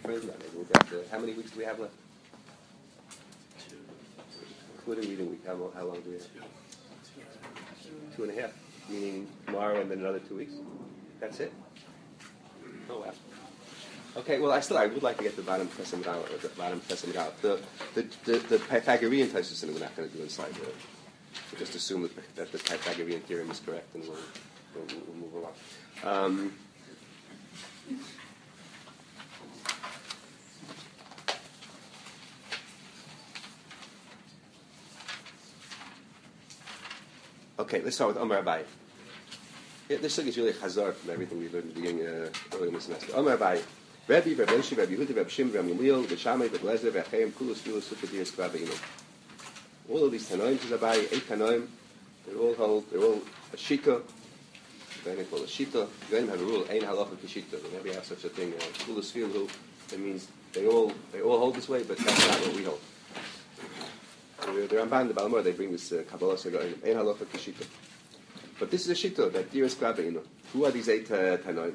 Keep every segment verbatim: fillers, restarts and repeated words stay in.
further than that. Maybe we'll get to, how many weeks do we have left? Two. Including reading week, how, lo- how long do we have? Two. Two and a half, meaning tomorrow and then another two weeks. That's it. Oh wow. Okay, well, I still I would like to get the bottom Pesach Medal, or the bottom Pesach Medal. The the the, the Pythagorean Tosfos we're not going to do inside the. We'll just assume that, that the Pythagorean theorem is correct, and we'll we'll, we'll move along. Um, okay, let's start with Omar Abai. Yeah, this thing is really a chazar from everything we learned at the beginning uh, early in the semester. Omar Abai. Rabbi, Rabbi Yoshi, Rabbi Yehuda, Rabbi Shimon, Rabbi Gamliel, Rabbi Shammai, Rabbi Lezer, Rabbi Chaim, Kulus, Filus, Sukadiyas, Kvabeinu. All of these Tanoim, says Abai, eight Tanoim, they all hold, they're all a Shita, they call a Shita. You don't have a rule, Ein Halacha K'Shita. They never have such a thing, Kulus, Filu. That means they all they all hold this way, but that's not what we hold. So the Ramban, the Balamor, they bring this uh, Kabbalah, Ein Halacha K'Shita. But this is a Shita, that Diras Kvabeinu. Who are these eight uh, Tanoim?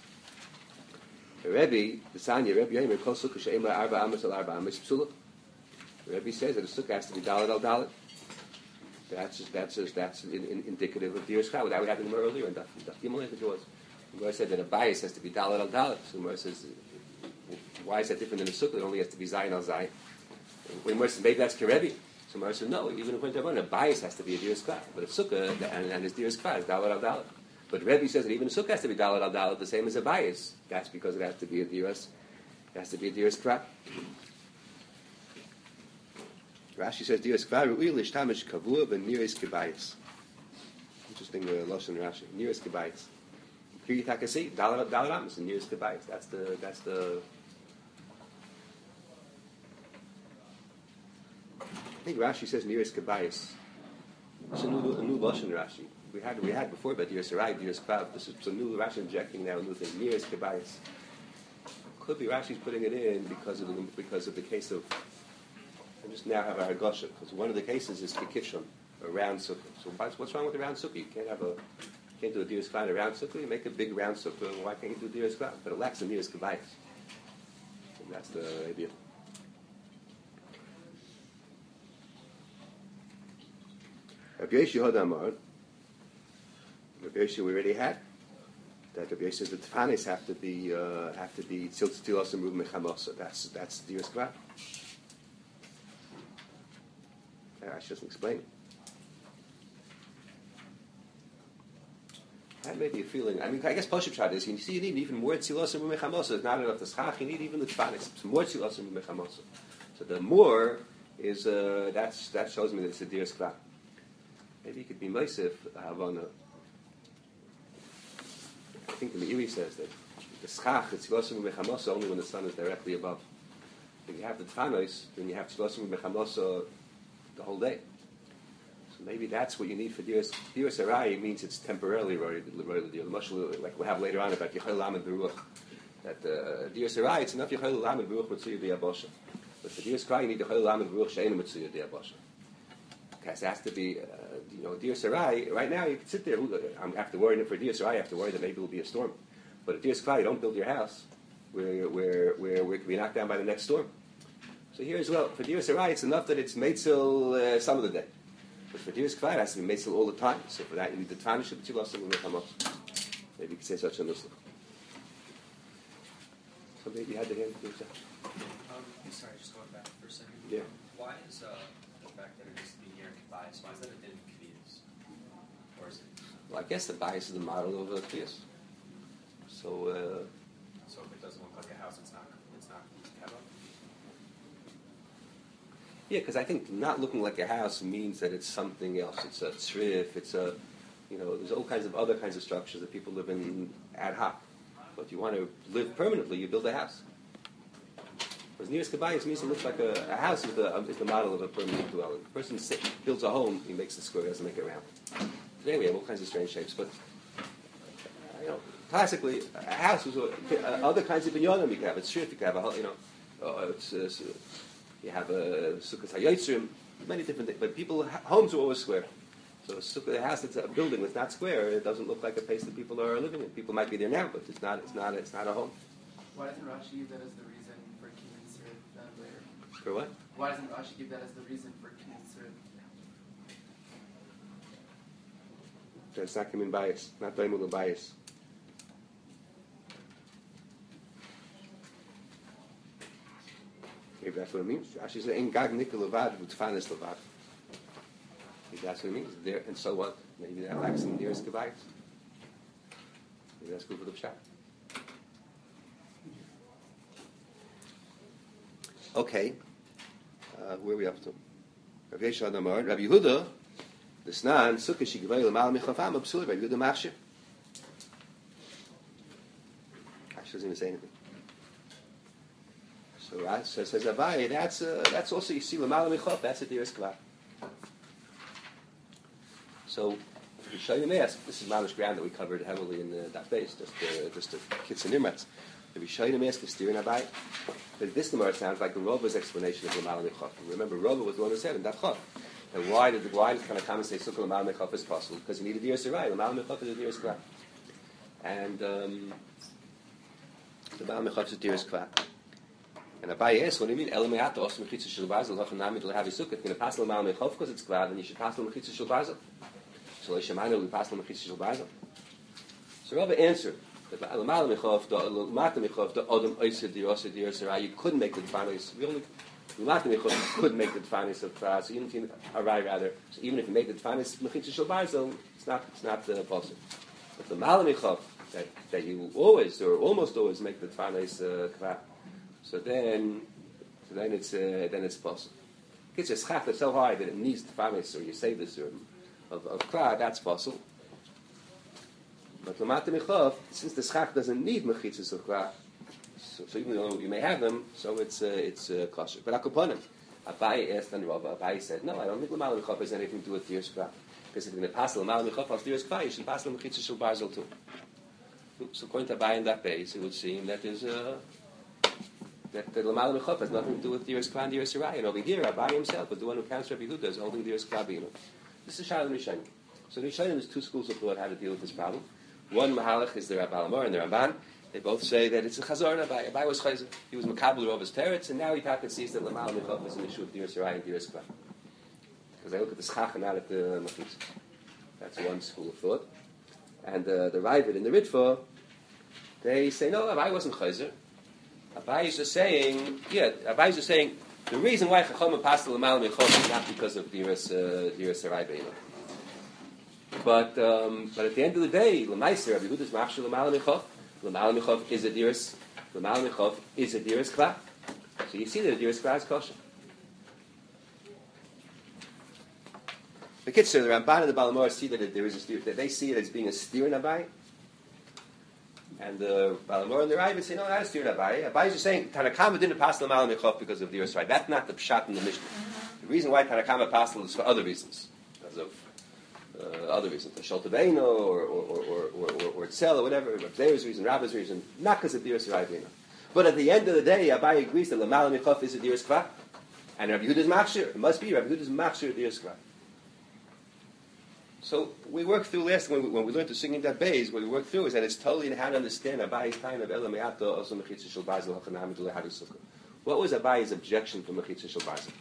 Rebbe, the Sanya, Rebbe Yemer, Kol Sukkah She'em La Arba Amos Al Arba Amos Psula. The Rebbe says that a sukkah has to be Dalet Al Dalet. That's just, that's just, that's in, in, indicative of Diras Kvabeinu. That we had in earlier in Daf Gimel, I think it was. Where said that a bias has to be Dalet Al Dalet. So Gemara says, why is that different than a sukkah? It only has to be Zayin Al Zayin. When Gemara says maybe that's Kerebi. So Gemara says no. Even if a bias has to be a Diras Kvabeinu, but a sukkah and, and his Diras Kvabeinu is Dalet Al Dalet. But Rebbe says that even a sukkah has to be Dalet Al Dalet, the same as a bias. That's because it has to be a Diras. It has to be a Diras Kvabeinu. Rashi says Diras Kvabeinu Ru'il Ishtamish Kavua V'Niras Kebayis. Interesting uh, Lashon Rashi. Niras Kebayis. Here you can see Dalet Dalet Amos and Niras Kebayis. That's the that's the. I think Rashi says Niras Kebayis. It's a new a new Lashon Rashi. We had we had before about Diras Arai, Diras Kvav. This is a new Rashi injecting now a new thing. Niras Kebayis. Could be Rashi's putting it in because of the because of the case of. I just now have our Hagosha because one of the cases is Kikishon, a round sukkah. So what's wrong with a round sukkah? You can't have a you can't do a Diras Kvav a round sukkah. You make a big round sukkah. Why can't you do Diras Kvav? But it lacks a Niras Kebayis. And that's the idea. Rabbi Yoshi Hodamar. Rabbi Yoshi we already had. That Rabbi Yoshi says the Tfanis have to be uh, have to be Tzil Tzilos and Ruv Mechamosa. That's that's Diras Kvav. I shouldn't explain it. That may be a feeling. I mean, I guess Poshup Shad is you see you need even more Tzilos and Ruv Mechamosa. It's not enough the Schach. You need even the Tfanis. Some more Tzilos and Ruv Mechamosa. So the more is uh, that's that shows me that it's a Diras Kvav. Maybe it could be Meisif Havana. I think the Meiri says that the schach, the tzilosim mechamosa, only when the sun is directly above. If you have the tfanos, then you have tzilosim mechamosa the whole day. So maybe that's what you need for diras. Diras arai means it's temporarily royal. Like we'll have later on about Yechol Lamed Beruach. That uh, diras arai, it's enough Yechol Lamed Beruach Mitzuya Diabosha. But for diras krai, you need Yechol Lamed Beruach She'ena Mitzuya Diabosha. Because it has to be, uh, you know, Diras Arai, right now you can sit there, I have to worry for Diras Arai, I have to worry that maybe it will be a storm. But at Diras Kvav, you don't build your house where, where, where, where it can be knocked down by the next storm. So here as well, for Diras Arai, it's enough that it's Meitzel uh, some of the day. But for Diras Kvav, it has to be Meitzel all the time. So for that, you need the Tfaniship, but you lost them when they come up. Maybe you could say such a nusach. So maybe you had the hand. Um, sorry, just going back for a second. Yeah. Why is uh, the fact that it is the year bias? Why is that a din kvias? Or is it? Well, I guess the bias is the model of a kvias. So. Uh, so if it doesn't look like a house, it's not. It's not keva. Yeah, because I think not looking like a house means that it's something else. It's a tzrif. It's a, you know, there's all kinds of other kinds of structures that people live in ad hoc. But if you want to live permanently, you build a house. Whereas Niras Kebayis means it looks like a, a house is the, um, is the model of a permanent dwelling. The person sit, builds a home, he makes the square, he doesn't make it round. Today we have all kinds of strange shapes, but uh, you know, classically, a house was uh, other kinds of binyanim you can have. It's true if you can have a, you know, uh, it's, uh, so you have a sukkah hayotzrim, many different things. But people, homes are always square. So a sukkah, a house that's a building that's not square, it doesn't look like a place that people are living in. People might be there now, but it's not. It's not. It's not a home. Why doesn't Rashi give that as the reason for Kinnitzer uh, later? For what? Why doesn't Rashi give that as the reason for Kinnitzer? That's not coming bias, not daimul bias. Maybe that's what it means. Rashi says, "Ein gag nikkel levad v'tfanis levad." Maybe that's what it means. There, and so what? Maybe that lacks in nearest gebayis. Maybe that's good for the pshat. Okay, uh, where are we up to? Rav Yeshua Amar, Rabbi Yehuda, the Snan Sukkah Shigvay L'Mal Mechafam Absul Rabbi Yehuda Machshir. Actually, doesn't even say anything. So, right, so says Abaye, that's uh, that's also you see L'Mal Mechaf. That's a Diras Kvar. So, we show you this. This is Mamish ground that we covered heavily in uh, that base, just uh, just the kids and Nimratz. We show you the mask of steering Abaye. But this Gemara sounds like the Rava's explanation of L'Mal Mechaf. Remember, Rava was the one who said in that Chav. And why did the why did kind of comment say Sukkah L'Mal Mechaf is possible? Because you need a Diras Arai. L'Mal Mechaf is a Diras Kvar. And um, the L'Mal Mechaf is a Diras Kvar. And Abaye asks, what do you mean? Elameata also Mechitza Shel Bazel Lachan Namid Lehavi Sukkah. If you're going to pass L'Mal Mechaf because it's Kvar, then you should pass L'Mechitza Shel Bazel. So L'Shemanu we pass L'Mechitza Shel Bazel. So Rava answered. You couldn't make the definis. We only couldn't make the definis of Kras. So even if you arai rather, so even if you make the definis mechitza shel barzel, it's not it's not the possible. But the malamichav that that you always or almost always make the definis Kras. So then, so then it's uh, then it's possible. It's a schach that's so high that it needs definis, or you say this or of of Kras. That's possible. But Lamata Michav, since the schach doesn't need mechitzas of kvar, so, so even though you may have them, so it's uh, it's uh, kosher. But Akoponim, Abaye asked and Rava. Abaye said, "No, I don't think Lamata Michav has anything to do with Diras Kvar. Because if you're going to pass Lamata Michav as Diras Kvar, you should pass mechitzas shel barzel too." So according to Abaye in that base, it would seem that there's uh, that the Lamata Michav has nothing to do with Diras Kvar and Diras Arai. And over here, Abaye himself, but the one who counts Rabbi Yehuda, is holding Diras Kvar b'inu. This is Shaila Rishonim. So Rishonim, there's two schools of thought how to deal with this problem. One Mahalach is the Rabbi Alamar and the Ramban. They both say that it's a Chazor and Abai. Abai was Chazor. He was Makabel of his teretz, and now he taka sees that Lamal Michav is an issue of Diras Arai and Diras Kvar. Because they look at the Schach and not at the Machitz. That's one school of thought. And uh, the Ravid and the Ritva, they say, no, Abai wasn't Chazor. Abai is just saying, yeah, Abai is just saying, the reason why Chacham passed the Lamal Michav is not because of Diras uh, Diras Arai Be'inah. But um, but at the end of the day, L'maiser Rabbi Yehuda's machshir L'mal Michav. L'mal Michav is a diras. L'mal Michav is a diras kvar. So you see that a diras kvar is kosher. The Kitzur, the Ramban and the Balamor see that there is a steer, that they see it as being a steer in Abai. And the Balamor and the Ravid say, no, not a steer in Abai. Abai is just saying Tanakama didn't pass L'mal Michav because of diras kvar. That's not the pshat in the Mishnah. The reason why Tanakama passed is for other reasons, because of Uh, other reasons, the Sholtaveino or or or or or, or, or Tzel or whatever, Rabbe's reason, Rabbi's reason, not because of Diras Rabbina. But at the end of the day, Abai agrees that Lamal Michav is a Diras Kvar, and Rabbi Yehuda's Machshir. It must be Rabbi Yehuda's Machshir Diras Kvar. So we worked through last when we, when we learned to sing in that base. What we worked through is that it's totally in how to understand Abai's time of Elameato also Mechitza Shel Bazel Hachanam D'Lehari Sukkah. What was Abai's objection to Mechitza Shel Bazel?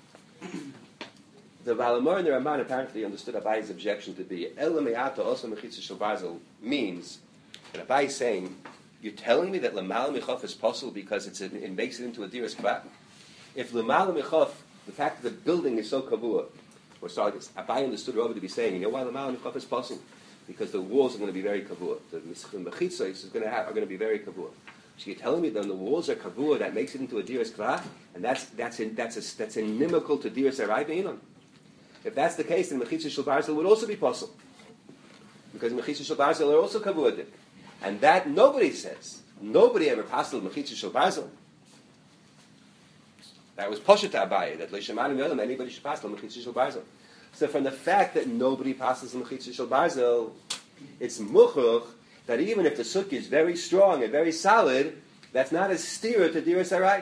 The Balamor and the Ramban apparently understood Abai's objection to be Elameato also Mechitza Shel Bazel means that Abai is saying, you're telling me that Lamal Michav is possible because it's a, it makes it into a Diras Kvar? If Lamal Michav, the fact that the building is so kavua, or sorry, Abai understood Rabbi to be saying, you know why Lamal Michav is possible? Because the walls are going to be very kavua. The Mechitza is going to have, are going to be very kavua. So you're telling me that the walls are kavua, that makes it into a Diras Kvar, and that's that's in, that's a, that's inimical to Diras Arai Be'inon. If that's the case, then Mechitza Shel Bazel would also be possible, because Mechitza Shel Bazel are also kavua dik, and that nobody says. Nobody ever passed Mechitza Shel Bazel. That was Poshet Abaye, that Leishemanu Yolam, anybody should pass Mechitza Shel Bazel. So from the fact that nobody passes Mechitza Shel Bazel, it's muchuch that even if the sukkah is very strong and very solid, that's not a steer to Diras Arai.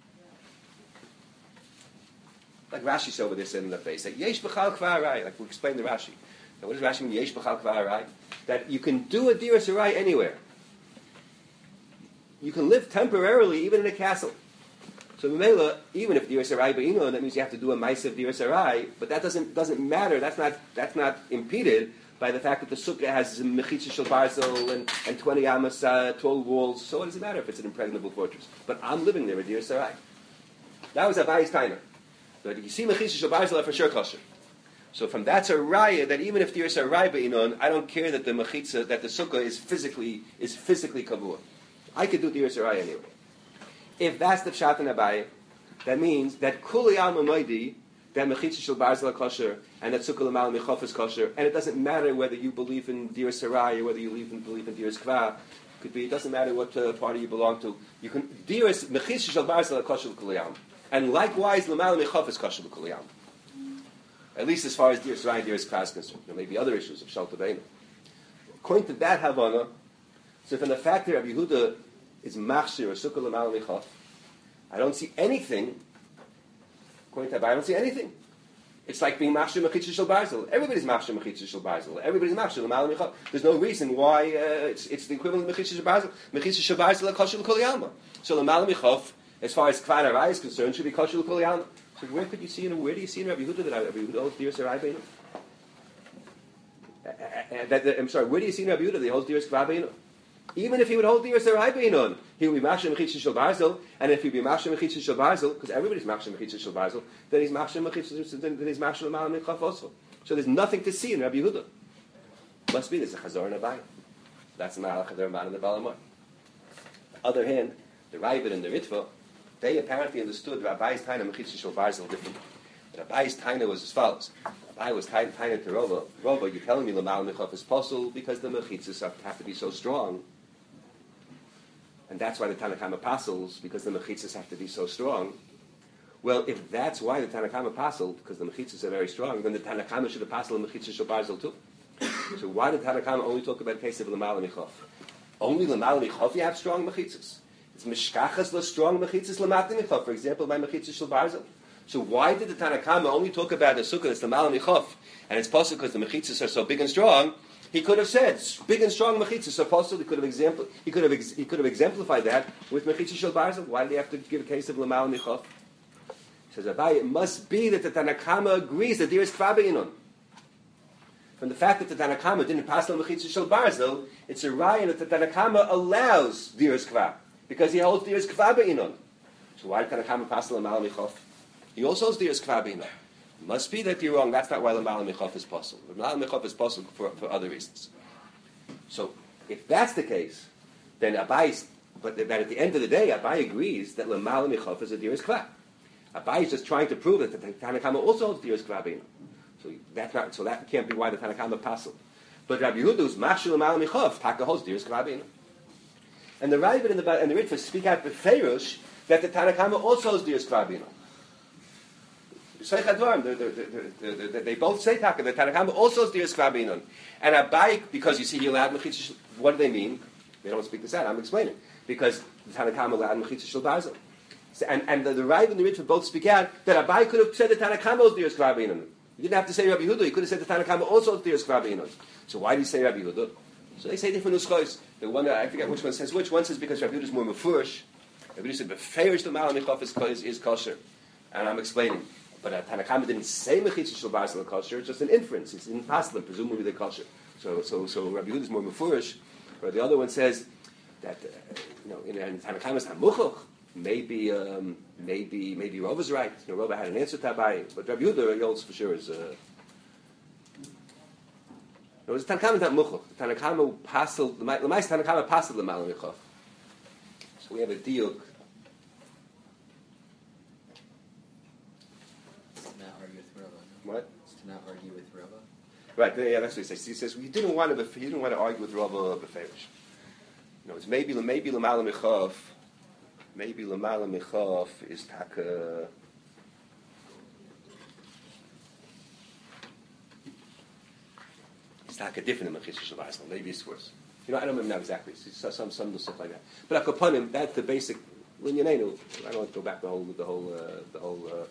Like Rashi's over there said in the face, like Yesh B'chal Kvar Arai, like we explained to Rashi. Now, what does Rashi mean, Yesh B'chal Kvar Arai? That you can do a Diras Arai anywhere. you can live temporarily even in a castle. So Mimela, even if Diras Arai Be'inon, that means you have to do a Ma'asev Diras Arai, but that doesn't doesn't matter. That's not that's not impeded by the fact that the sukkah has Mechitza Shel Barzel and, and twenty amas uh, tall walls. So what does it matter if it's an impregnable fortress? But I'm living there with Diras Arai. That was Abayis Taina. But if you see Mechitza Shel Barzel, for sure kosher. So from that's a raya that even if Diras Arai Be'inon, I don't care that the Mechitza, that the sukkah is physically is physically kavua. I could do Diras Arai anyway. If that's the pshat in Abai, that means that kuli al mamoidi, that mechitza shel barzel kosher, and that sukkah l'mal mechof is kosher, and it doesn't matter whether you believe in Diras Arai or whether you believe in, believe in Diras Kva. Could be. It doesn't matter what uh, party you belong to. You can Diras mechitza shel barzel kosher kuli al, and likewise l'mal mechof is kosher kuli al. At least as far as Diras Arai and Diras Kva is concerned. There may be other issues of shalta beinu. According to that Havana, so from the fact that Rabbi Yehuda is machshir or sukkah l'mal mechof, I don't see anything. According to Abai, I don't see anything. It's like being machshir mechitza shel barzel. Everybody's machshir mechitza shel barzel. Everybody's machshir l'mal mechof. There's no reason why uh, it's, it's the equivalent of mechitza shel barzel. Mechitza shel barzel kosher l'kol yalma. So l'mal mechof, as far as kvan arai is concerned, should be kosher l'kol yalma. So where could you see in where do you see in Rabbi Yehuda that Rabbi Yehuda holds Diras Arai beinu? I'm sorry. Where do you see in Rabbi Yehuda that he holds Diras Kva beinu? Even if he would hold Diras Arai Be'inon, he would be machshir mechitza shel barzel, and if he would be machshir mechitza shel barzel, because everybody's machshir mechitza shel barzel, then he's machshir mechitza, then he's machshir l'mal mechof also. So there's nothing to see in Rabbi Yehuda. Must be there's a chazor in Abai. That's the Ma'al Chazor man in the Balamot. On the other hand, the Ravid and the Ritva, they apparently understood Rabbi's taina mechitza shel barzel differently. Rabbi's taina was as follows. Rabbi was taina to Rova. Rova, you're telling me l'mal mechof is possible because the mechitzas have to be so strong. And that's why the Tanakama apostles, because the mechitzas have to be so strong. Well, if that's why the Tanakama apostle, because the mechitzas are very strong, then the Tanakama should apostle the mechitzas shel barzel too. So why did Tanakama only talk about the case of l'mal mechof? Only l'mal mechof you have strong mechitzas. It's mishkachas la strong mechitzas l'mat mechof. For example, by mechitzas shel barzel. So why did the Tanakama only talk about the sukkah that's l'mal mechof, and it's possible because the mechitzas are so big and strong? He could have said, big and strong mechitzas are possible. He could have example, he could have ex, he could have exemplified that with mechitzas shel barzel. Why did he have to give a case of l'mal mechof? Says Abai, it must be that the Tanakama agrees that there is kva be'inon. From the fact that the Tanakama didn't pass on mechitzas shel barzel, it's a raya that the Tanakama allows diras kva because he holds diras kva be'inon. So why did Tanakama pass on l'mal mechof? He also holds diras kva be'inon. Must be that you're wrong. That's not why l'mal mechof is possible. L'mal mechof is possible for, for other reasons. So, if that's the case, then Abai, but that at the end of the day, Abai agrees that l'mal mechof is a diras kva. Abai is just trying to prove that the Tanakama also holds diras kva beinu. So that's not. So that can't be why the Tanakama passel. But Rabbi Yehuda's machshir l'mal mechof taka holds diras kva beinu. And the Ravid and the and the Ritva speak out befeirush that the Tanakama also holds diras kva beinu. They both say taka. The Tanakama also is diras kva be'inon. And Abai, because you see he allowed mechitzas. What do they mean? They don't speak this out. I'm explaining because the Tanakama allowed mechitzas shel barzel. And and the, the Rav and the Ritva both speak out that Abai could have said the Tanakama is diras kva be'inon. You didn't have to say Rabbi Yehuda. You could have said the Tanakama also is diras kva be'inon. So why do you say Rabbi Yehuda? So they say different nuschos. The one I forget which one says which. One says because Rabbi Yehuda is more mefurish. Rabbi Yehuda said beferish the l'mal mechof is, is, is kosher. And I'm explaining. But uh, Tanakama didn't say mechitzas shel barzel kosher. It's just an inference. It's impossible. Presumably they're kosher. So, so, so Rabbi Yehuda is more mefurish. But the other one says that uh, you know in, in Tanakama's hamuchuch maybe um, maybe maybe Rava's right. You know, Rava had an answer to Abai, but Rabbi Yehuda he holds for sure is. Uh, no, it's Tanakama not muchuch. Tanakama pasel the Lemais Tanakama pasel the l'mal mechof. So we have a diuk. What? To not argue with Rava. Right, yeah, that's what he says. He says well, he didn't want to. He didn't want to argue with Rava beferish. You know, it's maybe maybe l'mal mechof, maybe l'mal mechof is taka. It's taka different than mechitzas shel barzel. Maybe it's worse. You know, I don't remember now exactly. It's some some stuff like that. But akaponim, that's the basic. Linyanenu. I don't want to go back the whole the whole uh, the whole. Uh,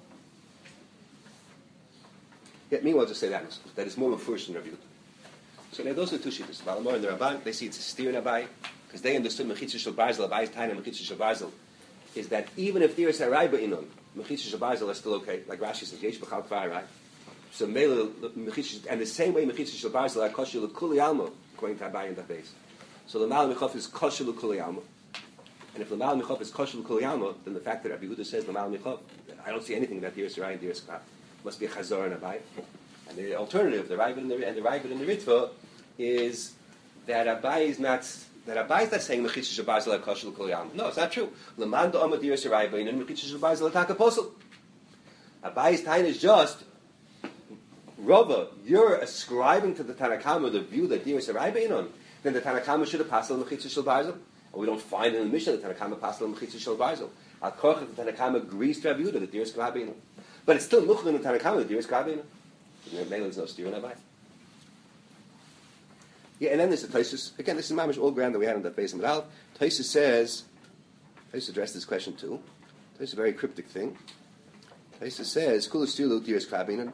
Yeah, meanwhile, just say that that is more mefurish than Rabbi Yehuda. So now those are the two shittas. Balamor and the Ramban, they see it's a steer in Abai, because they understood Mechitzah Shel Barzel, Abai's Taina Mechitzah Shel Barzel, is that even if there is a Rai Ba'inon, Mechitzah Shel Barzel is still okay. Like Rashi says, Yesh B'chal Kvar Rai. So Mele, Mechitzah, and the same way Mechitzah Shel Barzel, Kosher L'Kuli Alma, according to Abai and the base. So the Mal Mechof is Kosher L'Kuli Alma. And if the Mal Mechof is Kosher L'Kuli Alma, then the fact that Rabbi Yehuda says the Mal Mechof, I don't see anything that Diras Rai and Diras Kvar. Must be a Chazor and Abai. And the alternative, the Ravid and the, and the Ravid and the Ritva, is that Abai is not that Abai is not saying Mechitzah Shel Barzel Kosher L'Kol Yam. No, it's not true. Leman Da'amad Diras Rai and Mechitzah Shel Barzel Atak Apostle. Abai's time is just Rava. You're ascribing to the Tanakama the view that Diras Rai Beinon. Then the Tanakama should have passed on Mechitzah Shel Barzel. And we don't find in the Mishnah the Tanakama passed on Mechitzah Shel Barzel. Al Korach the Tanakama agrees to Rabbi Yehuda that Diras Rai Beinon. But it's still Muchel in the Tanakama that Diras Rai Beinon. There's no steer in Abai. Yeah, and then there's the Taisus. Again, this is mamish all ground that we had on that base of Medal. Taisus says, Taisus addressed this question too. Taisus is a very cryptic thing. Taisus says, Kulu stilu diras krabinan.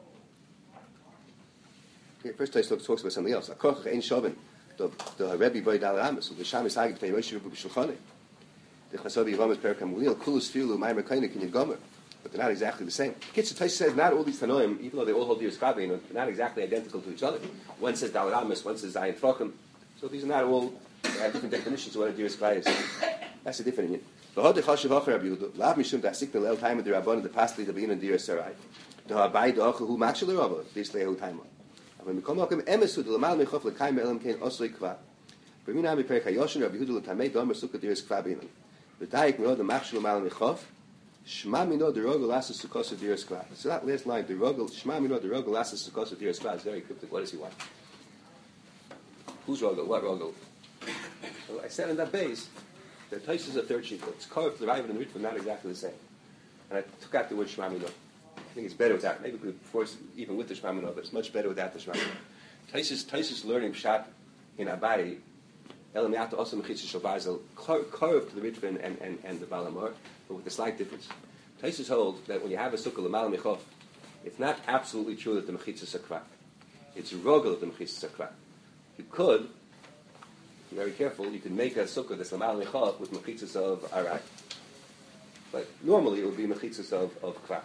Okay, first Taisus talks about something else. Akoch ein shovin. The the Rebbe Boy Dal Amos, the Shamis Hagit Pei Moshe Rebbe Shulchane. The Chasavi Ramas Perkam Mulil Kulu stilu Ma'amer Kainik in Gomer. But they're not exactly the same. Kitzer Taisus says not all these Tanoim, even though they all hold Diras Krabi, they're not exactly identical to each other. One says Daled Amos, one says Zayin Tfachim. So these are not all, they have different definitions of what a Diras Krabi is. That's a different union. V'hod Chashav Acher Rabbi Yehuda, Lav Mishum Dasik the Leil Time of the Rabban the Pasli the Bein and Diras Sarai. The Habai the Acher who Makshel Rabba this Leil Time. When we come up, Emesu the Lamal Mechof Lekaim Elam Kain Osrei Kva. B'minam Miperek Hayoshin Rabbi Yehuda L'Tamei Domer Sukkah Diras Krabi. V'Daik Meod the Makshel Lamal Mechof. Shma mino the rogel lasses sukkos of diras kvar. So that last line, the rogel, Shma mino the rogel lasses sukkos of diras kvar, is very cryptic. What does he want? Who's rogel? What rogel? So I said in that base, the Taisus is a third sheet. It's carved, the Ravid and the Ritva, not exactly the same. And I took out the word Shma mino. I think it's better without. Maybe we could force even with the Shma mino, but it's much better without the Shma mino. Taisus, Taisus learning Pshat in Abai, Elamiyata also Mechitzah Shel Barzel, carved to the Ritva and, and, and the Balamor, but with a slight difference. Taisus hold that when you have a sukkah l'mal mechof, it's not absolutely true that the mechitzah is sakva. It's rogel that the mechitzah is sakva. You could, be very careful, you could make a sukkah that's l'mal mechof with mechitzah of arak, but normally it would be mechitzah of, of kva.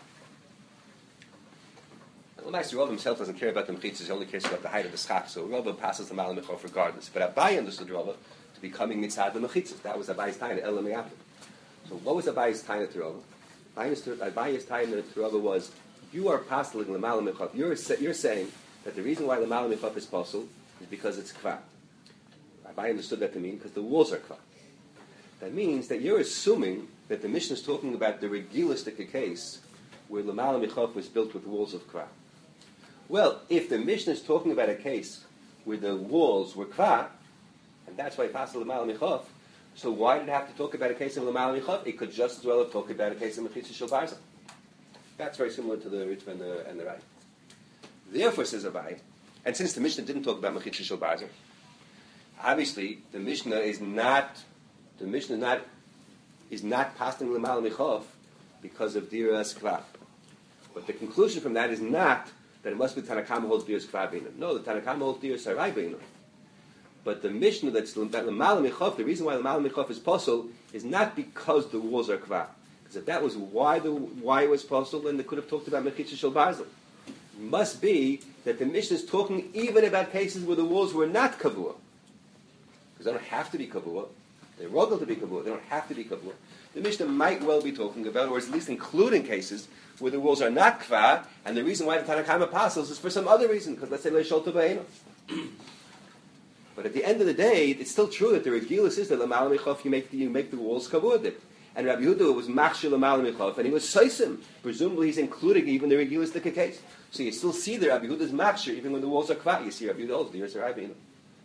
The Master Rav himself doesn't care about the mechitzah, he only cares about the height of the schach, so Rav passes the l'mal mechof regardless. But Abai understood Rav to be coming mitzad the mechitzah. That was Abai's time, el l'meyapim. So what was Abai's time to Rav? Abayi's time to Rav was, you are pasling l'mal mechof. You're you're saying that the reason why l'mal mechof is possible is because it's kva. Abai understood that to mean because the walls are kva. That means that you're assuming that the Mishnah is talking about the regilistic case where l'mal mechof was built with walls of kva. Well, if the Mishnah is talking about a case where the walls were kva, and that's why pasel l'mal mechof, so why did it have to talk about a case of l'mal mechof? It could just as well have talked about a case of mechitzah shel barzel. That's very similar to the Ritva and the, and the Rai. Therefore, says Abai, and since the Mishnah didn't talk about mechitzah shel barzel, obviously the Mishnah is not the Mishnah not is not passing l'mal mechof because of diras kva. But the conclusion from that is not that it must be Tanakama holds diras kva b'inah. No, the Tanakama holds diras sarai b'inah. But the Mishnah that's that l'mal mechof, the reason why l'mal mechof is possible is not because the walls are kva. Because if that was why the why it was possible, then they could have talked about mechitzah shel barzel. It must be that the Mishnah is talking even about cases where the walls were not kavua. Because they don't have to be kavua. They're rogel to be kavua. They don't have to be kavua. The Mishnah might well be talking about, or at least including cases where the walls are not kva, and the reason why the Tanakama passes is for some other reason. Because let's say le'shol tavayinu. But at the end of the day, it's still true that the regilus is that l'mal mechof you make the you make the walls kavudik. And Rabbi Yehuda was machshir l'mal mechof, and he was soisim. Presumably, he's including even the regilus the case. So you still see that Rabbi Yehuda's machshir even when the walls are kva. You see Rabbi Yehuda also the years are Just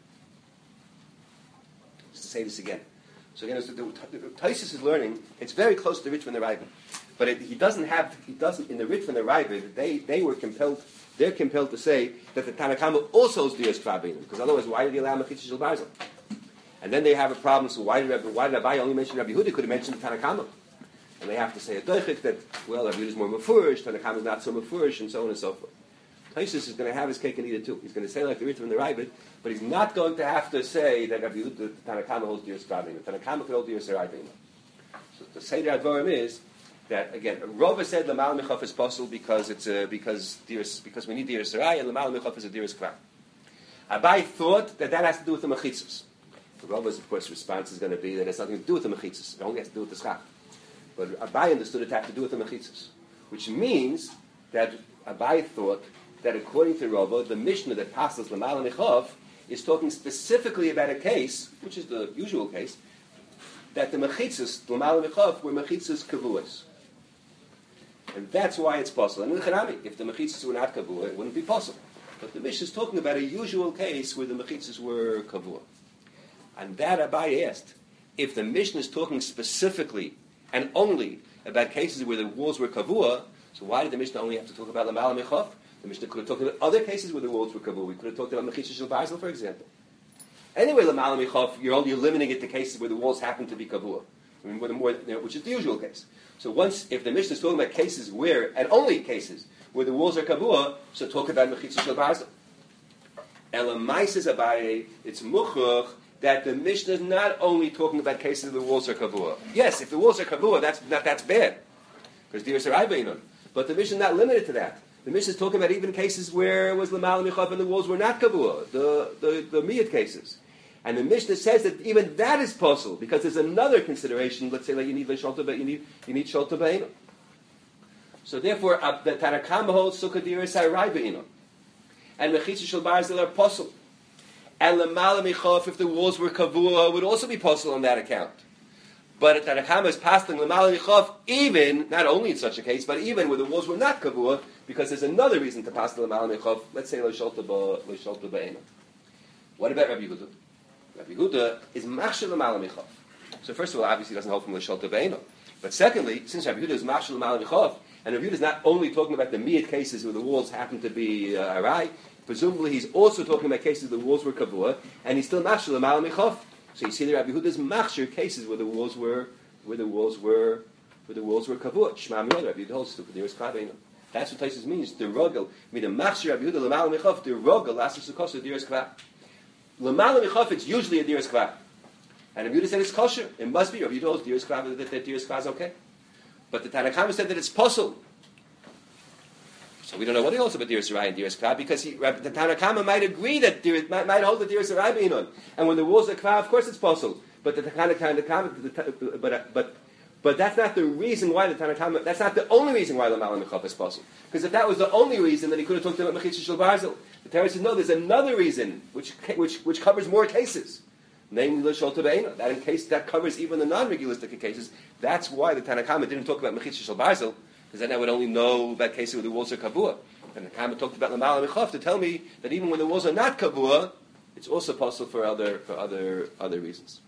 to say this again. So again, the, the, the Taisus is learning. It's very close to the Ritva and the Ravid, but it, he doesn't have. He doesn't in the Ritva and the Ravid. They they were compelled. They're compelled to say that the Tanakama also is diras kva b'inah, because otherwise, why did he allow mechitzah shel barzel? And then they have a problem. So why did Rabbi, why did Abai only mention Rabbi Yehuda? Could have mentioned the Tanakama, and they have to say a doichik that well, Rabbi Yehuda is more mefurish, Tanakama is not so mefurish, and so on and so forth. Taisus is going to have his cake and eat it too. He's going to say like the Ritva and the Ravid, but he's not going to have to say that Rabbi Yehuda, the Tanakama holds Diras Kavim. The Tanakama could hold Diras Ravid. So the Seder Advarim is that again, Rova said Lamal Mechaf is possible because it's a, because Diras, because we need Diras Rai and Lamal Mechaf is a Diras Kvav. Abai thought that that has to do with the Mechitzos. Rova's, of course, response is going to be that it has nothing to do with the Mechitzos. It only has to do with the Schach. But Abai understood it had to do with the Mechitzos, which means that Abai thought that according to Rava, the Mishnah that passes Lamal Mechaf is talking specifically about a case, which is the usual case, that the Mechitzos, Lamal Mechaf, were Mechitzos Kavuas. And that's why it's possible. And in Chanami, if the Mechitzos were not Kavua, it wouldn't be possible. But the Mishnah is talking about a usual case where the Mechitzos were Kavua. And that Abai asked, if the Mishnah is talking specifically and only about cases where the walls were Kavua, so why did the Mishnah only have to talk about Lamal Mechaf? The Mishnah could have talked about other cases where the walls were Kavua. We could have talked about Mechitzos Shel Barzel, for example. Anyway, Lamal Mechaf, you're only limiting it to cases where the walls happen to be Kavua, I mean, more, you know, which is the usual case. So once, if the Mishnah is talking about cases where, and only cases, where the walls are Kavua, so talk about Mechitzos Shel Barzel. Elamai says Abaye, it's Muchuch, that the Mishnah is not only talking about cases where the walls are Kavua. Yes, if the walls are Kavua, that's not, that's bad, because Diras Rai Beinon. But the Mishnah is not limited to that. The Mishnah is talking about even cases where it was Lamal Mechaf and the walls were not Kavua, the, the, the Miyat cases. And the Mishnah says that even that is possible, because there's another consideration, let's say like you need Sholta, but you need, you need Sholta Beinon. So therefore, uh, the Tanakama holds Sukkah Diras Rai Beinon. And Mechitzos Shel Barzel are possible. And Lamal Mechaf, if the walls were Kavua, would also be possible on that account. But the Tanakama is passing Lamal Mechaf, even, not only in such a case, but even where the walls were not Kavua, because there's another reason to pass Lamal Mechaf, let's say Lo Sholta Ba'ena. What about Rabbi Yehuda? Rabbi Yehuda is Machshel Lamal Mechaf. So first of all, obviously he doesn't hold from Lo Sholta Ba'ena. But secondly, since Rabbi Yehuda is Machshel Lamal Mechaf, and Rabbi Yehuda is not only talking about the Miyat cases where the walls happen to be uh, Arai, presumably he's also talking about cases where the walls were Kavua, and he's still Machshel Lamal Mechaf. So you see that Rabbi Yehuda's Machshir cases where the walls were where the walls were where the walls were Kavua. Shema Miyod, Rabbi Yehuda holds to the nearest Kvav. That's what Taisus means. The Rogel, I mean the Machshir Rabbi Yehuda Lamal Mechaf, the Rogel Lasser Sukkos the nearest Kvav. Lamal Mechaf, it's usually a nearest Kvav. And Rabbi Yehuda said it's kosher. It must be. Rabbi Yehuda holds nearest Kvav that that nearest Kvav is okay. But the Tanakama said that it's possible. So we don't know what he holds about Diras Rai and Diras Kvav, because he, the Tanakama might agree that Diras, might, might hold the Diras Rai being on. And when the walls are Kvav, of course it's possible. But the Tanakama, but but but that's not the reason why the Tanakama. That's not the only reason why Lamal Mechaf is possible. Because if that was the only reason, then he could have talked about Mechitzos Shel Barzel. The Torah says no. There's another reason which which which covers more cases, namely the Sholta Ba'ena. That in case that covers even the non-regulistic cases. That's why the Tanakama didn't talk about Mechitzos Shel Barzel. Because then I would only know about cases where the walls are Kavua. And the Kama talked about Lamal Mechaf to tell me that even when the walls are not Kavua, it's also possible for other for other other reasons.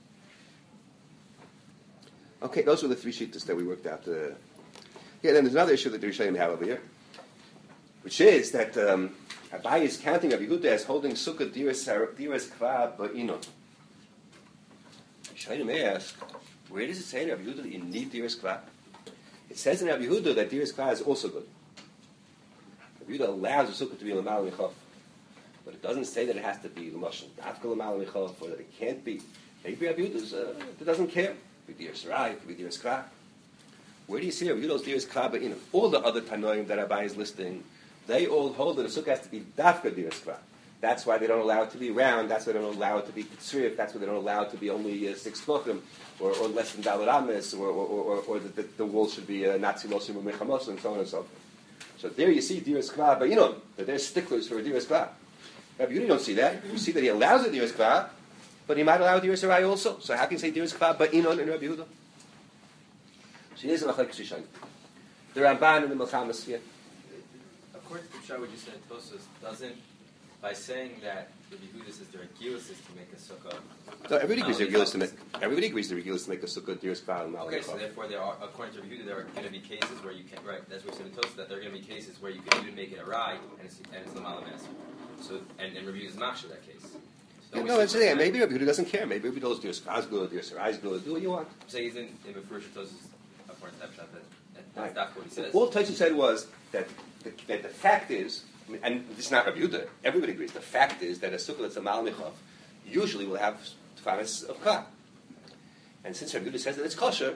Okay, those were the three shittas that we worked out. Uh, yeah, then there's another issue that the Rishonim have over here, which is that um, Abai is counting Rabbi Yehuda as holding Sukkah Diras Diras Kvav Ba'inon. Rishonim ask, where does it say in Rabbi Yehuda that you need Diras Kvav? It says in Rabbi Yehuda that Diras Kvav is also good. Rabbi Yehuda allows the sukkah to be Lamal Mechaf, but it doesn't say that it has to be L'mashal Dafka Lamal Mechaf, or that it can't be. Maybe Rabbi Yehuda uh, doesn't care. It could be Diras Rai, it could be Diras Kvav. Where do you see Rabbi Yehuda's Diras Kvav? In all the other Tanoim that Rabbi is listing, they all hold that the sukkah has to be Dafka Diras Kvav. That's why they don't allow it to be round. That's why they don't allow it to be Tzrif. That's why they don't allow it to be only uh, six tefachim, or, or less than Dalet Ames, or, or, or, or that the, the wall should be uh, Natzi Losim or Mechamos, and so on and so forth. So there you see Diras Kvav, but you know that they're sticklers for a Diras Kvav. Rabbi Yehuda don't see that. You see that he allows a Diras Kvav, but he might allow a Diras Arai also. So how can you say Diras Kvav but Inon and Rabbi Yehuda? So here's the Machlekes Rishonim. The Ramban and the Milchamas here. According to Shah, what you said, Tosfos doesn't, by saying that the Yehuda says there are gilas to make a sukkah. So everybody agrees they're gilas to make. Everybody agrees they're gilas to make a sukkah Diras Kvav and Mal. Okay, so therefore there are, according to Yehuda, there are going to be cases where you can. Right, that's what we said in Tosfos, that there are going to be cases where you can even make it a rai and it's and it's the Malam Master. So and and Rabbi Yehuda is machshir that case. So yeah, no, that's the thing. Maybe Rabbi Yehuda doesn't care. Maybe Rabbi Yehuda Diras Kvav is good, Diras Arai is good. Do what you want. So he's in in the first Tosfos, according to that, that that's Right. that's what he says. All Tosfos said was that the, that the fact is and this is not Rabbi Yehuda. Everybody agrees. The fact is that a sukkah that's a mal michav usually will have tfanis of kah. And since Rabbi Yehuda says that it's kosher,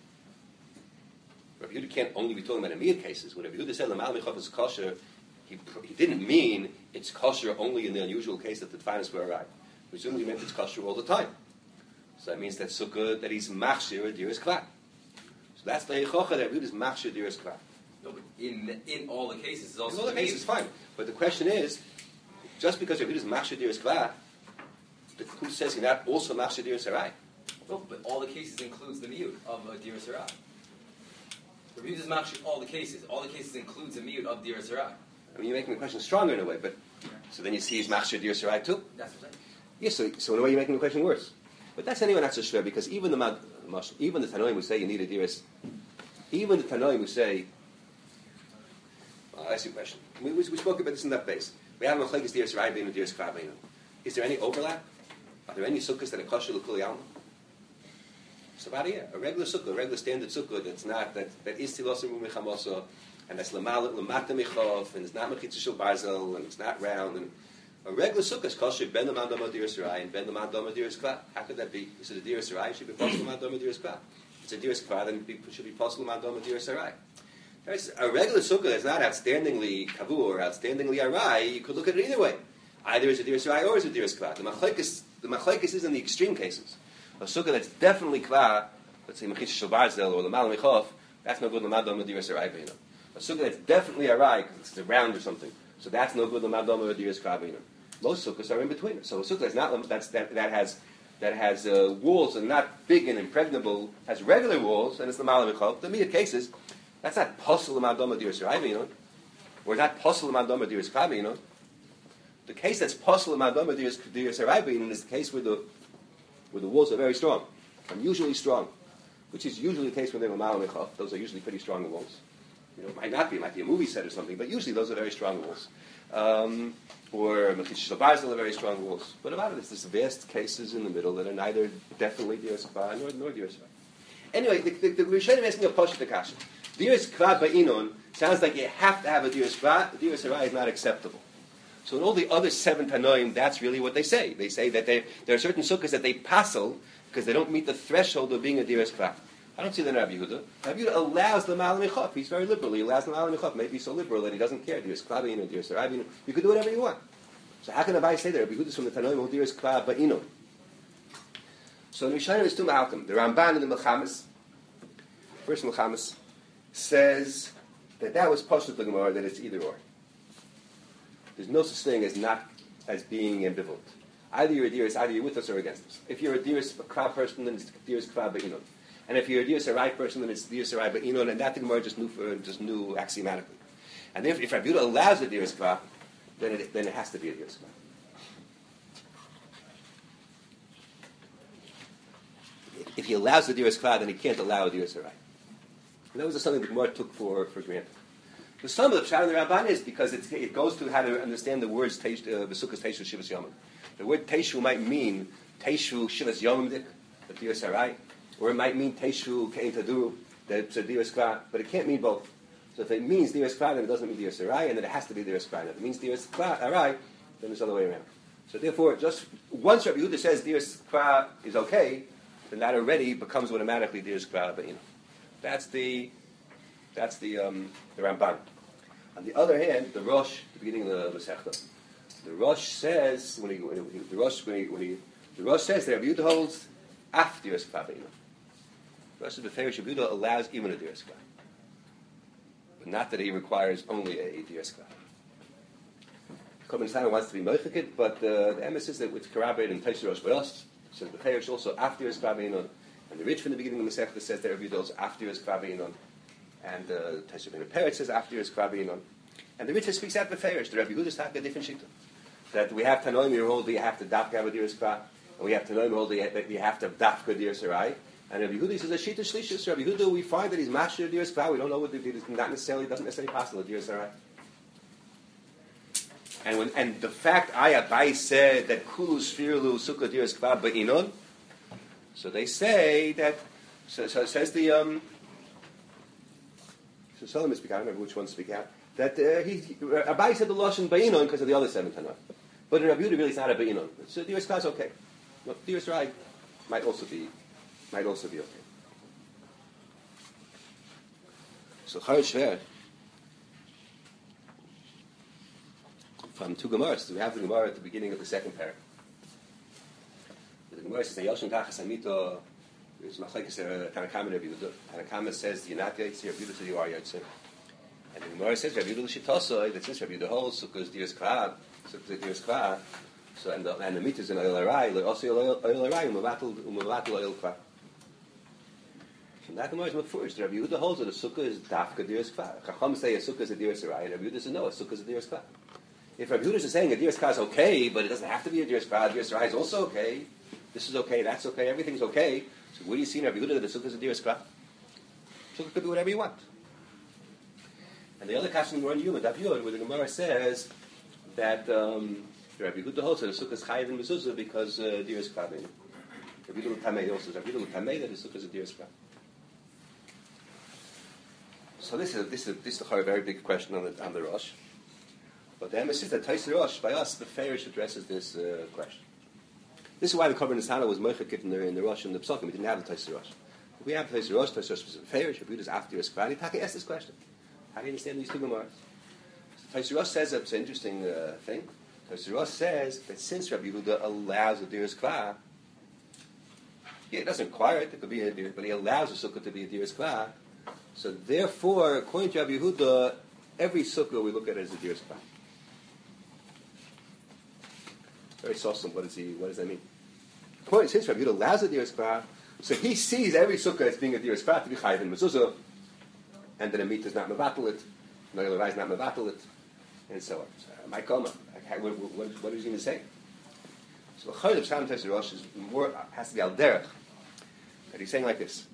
Rabbi Yehuda can't only be talking about immediate cases. When Rabbi Yehuda said the mal michav is kosher, he, he didn't mean it's kosher only in the unusual case that the tfanis were arrived. Presumably meant it's kosher all the time. So that means that sukkah that he's machshir a diras kvar. So that's the heichocha that Rabbi Yehuda is machshir diras kvar. No, but in in all the cases, it's also In all the cases, fine. But the question is, just because Rabbi Yehuda is machshir diras kvar, who says he's not also machshir diras harai? No, but all the cases includes the miyut of a dir sarai. Rabbi Yehuda's machshir all the cases. All the cases includes a miyut of dir sarai. I mean, you're making the question stronger in a way, but so then you see he's machshir diras harai too. That's what I'm saying. Yes, so, so in a way you're making the question worse. But that's anyway not so sure, because even the Mad- even the Tanoim who say you need a diras, even the Tanoim who say, well, I'll ask you a question. We, we, we spoke about this in that base. We have a machlekes diras harai bein and diras kvar bein. Is there any overlap? Are there any sukkahs that are kosher l'kul yalma? So about here, a regular sukkah, a regular standard sukkah that's not, that, that is tilosim u'mechamosa, and that's lamata michov, and it's not mechitza shel barzel, and it's not round, and a regular sukkah is kosher ben l'man dama diras harai and ben l'man dama diras kvar. How could that be? Is it a diras harai? It should be possible l'man dama diras kvar. If it's a diras kvar, then it should be possible l'man dama diras harai. A regular sukkah that's not outstandingly kavu or outstandingly harai, you could look at it either way. Either it's a diras harai or it's a diras kvar. The machlekes, the machlekes is in the extreme cases. A sukkah that's definitely kvar, let's say mechitza shel barzel or l'mal michov, that's no good l'man dama diras harai beinu. A sukkah that's definitely harai because it's round or something, so that's no good l'man dama diras kvar beinu. Most sukkahs are in between. So a sukkah that's not that's that, that has that has uh, walls and not big and impregnable, has regular walls, and it's the l'mal michov. The immediate cases, that's not possible l'man dama diras harai beinu, or not possible l'man dama diras kvar beinu. The case that's possible l'man dama diras harai beinu is the case where the where the walls are very strong, unusually strong, which is usually the case when they're l'mal michov. Those are usually pretty strong walls. You know, it might not be, it might be a movie set or something, but usually those are very strong walls. Um, or mechitza shel barzel are very strong walls. But about it is there's vast cases in the middle that are neither definitely diras kvar nor, nor diras harai. Anyway, the, the, the Rishonim is asking a pashut kasha. Diras kvar ba'inon sounds like you have to have a diras kvar. Diras harai is not acceptable. So in all the other seven Tanoim, that's really what they say. They say that they, there are certain sukkahs that they passel because they don't meet the threshold of being a diras kvar. I don't see that in Rabbi Yehuda. Rabbi Yehuda allows the mal michov. He's very liberal. He allows the mal michov. Maybe he's so liberal that he doesn't care. Diras kvar ba'inon, diras harai ba'inon. You can do whatever you want. So how can Abai say that? Rabbi Yehuda is from the Tanoim who diras kvar ba'inon. So the Rishonim is two ma'alkim. The Ramban and the Melchamis, first Melchamis, says that that was pashut the Gemara, that it's either or. There's no such thing as not as being ambivalent. Either you're a diras, either you're with us or against us. If you're a diras kvar person, then it's diras kvar ba'inon. And if you're a diras harai person, then it's diras harai ba'inon, and that the Gemara just knew for just knew axiomatically. And if, if Rabbi Yehuda allows a diras kvar, then it then it has to be a diras kvar. If he allows the diras kvar, then he can't allow a diras harai. And that was something the Gemara took for, for granted. The sum of the pshat in the Ramban is because it, it goes to how to understand the words Besukas Teishu Shivas Yomim. The word Teishu might mean Teishu Shivas Yomim Dik, the diras harai, or it might mean Teishu Kein Taduru, the diras kvar, but it can't mean both. So if it means diras kvar, then it doesn't mean diras harai, and then it has to be diras kvar. If it means diras harai, then it's the other way around. So therefore, just once Rabbi Yehuda says diras kvar is okay, then that already becomes automatically diras kvar. But you know, that's the that's the um, the Ramban. On the other hand, the Rosh, the beginning of the Masechta, the Rosh says when he, when he the Rosh when he, when he the Rosh says that Rabbi Yehuda holds af diras kvar. You know, the Rosh of the Farish Rabbi Yehuda allows even a diras kvar, but not that he requires only a, a diras kvar. Kabbalah Simon wants to be moichekid, but uh, the emes is that it's corroborated in Taisha Rosh Baros. Says the Farish also af diras kvar beinon, and the Rich from the beginning of the Masechta says that Rabbi Yehuda holds af diras kvar beinon. And uh, Taisha ben Peretz says after is kvar ba'inon. And the Ritzah speaks out the Farish. The Rabbi Yehuda is talking a different shita. That we have Tanoim who hold that you have to dafka have a diras kvar, and we have Tanoim who hold that you have to dafka diras harai. And Rabbi Yehuda says a shita shlishus. Rabbi Yehuda, we find that he's master diras kvar. We don't know what the is not necessarily doesn't necessarily possible diras harai. And when and the fact Ayabai said that kulu sfirlu sukkah diras kvar ba'inon. So they say that. So, so it says the. Um, So Solomon speak out. I don't remember which one speak out. that uh, he, Abai said the Lashon Ba'inon because of the other seven Tanah. But in Rabbi Yehuda, really, it's not a Ba'inon. So Diras Kla is okay. Well, Diras Rai might also be, might also be okay. So Charesh Shver, from two Gemaras, we have the Gemara at the beginning of the second parak. The Gemara says, "Yoshin Tachas Amito." There's Machlekes Tanakama and Rabbi Yehuda. Tanakama says, "You're not Yaitzer." Rabbi Yehuda says, "You are Yaitzer." And the Gemara says, "Rabbi Yehuda l'shitosoi." That since Rabbi Yehuda holds Sukkos Diras Kva, Sukkos Diras Kva, so and the and the mitzvahs in Oil Arai, also Oil Arai, Umavatul Umavatul Oil Kva. From that Gemara is Mefurish. Rabbi Yehuda holds that a Sukkah is Dafka Diras Kva. Chacham say a Sukkah is a Diras Arai, and Rabbi Yehuda says no, a Sukkah is a Diras Kva. If Rabbi Yehuda is saying a Diras Kva is okay, but it doesn't have to be a Diras Kva, Diras Arai is also okay. This is okay, that's okay, everything's okay. So where do you see in Rabbi Yehuda that a Sukkah is a Diras Kva? Sukkah could be whatever you want. And the other question we're on Yuma, Daf Yud, where the Gemara says that um, Rabbi Yehuda holds that a Sukkah is chayiv in mezuzah because uh, Diras Kva. Rabbi Yehuda l'tamei also says Rabbi Yehuda l'tamei that a Sukkah is a Diras Kva. So this is this is this is a very big question on the on the Rosh. But the emphasis that Taisir Rosh by us the Farish addresses this uh, question. This is why the Korban Nisana was Mochakit in the in the Rosh and the Psakim. We didn't have the Taisir Rosh. We have the Taisir Rosh. Taisir Rosh was Farish. Rabbi Yehuda is after Diras Kva. He asked this question. How do you understand these two Gemaras? So Taisir Rosh says it's an interesting uh, thing. Taisir Rosh says that since Rabbi Yehuda allows a Diras Kva, yeah, it doesn't require it. It could be a Diras, but he allows a Sukkah to be a Diras Kva. So therefore, according to Rabbi Yehuda, every Sukkah we look at as a Diras Kva. Very awesome. What does he? What does that mean? According since Rabbi Yehuda allows a Diras Kva, so he sees every Sukkah as being a Diras Kva to be chayiv in mezuzah, and then a meat is not mevatel it, no other is not mevatel it, and so on. So, my koma, what, what, what is he going to say? So the chayil of Shalom Taisir Rosh is more has to be al derech. That he's saying like this.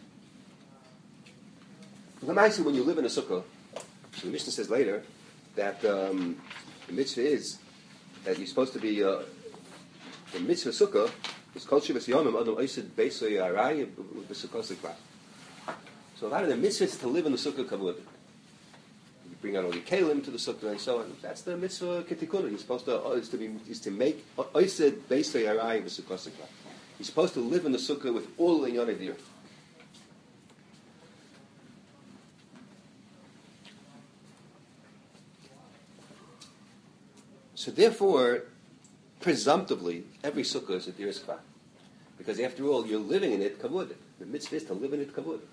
L'maisa, when you live in a sukkah, so the Mishnah says later that um, the mitzvah is that you're supposed to be uh, the mitzvah sukkah is kol shivas yomim adam oisid beisoy arai b'sukkos lekva. So a lot of the mitzvah is to live in the sukkah kavod. You bring out all your kalim to the sukkah and so on. That's the mitzvah kitikuna. You're supposed to uh, is to be is to make oisid beisoy arai b'sukkos lekva. You're supposed to live in the sukkah with all the inyan of the earth. So therefore, presumptively, every sukkah is a Diras Kva. Because after all, you're living in it kavod. The mitzvah is to live in it kavod.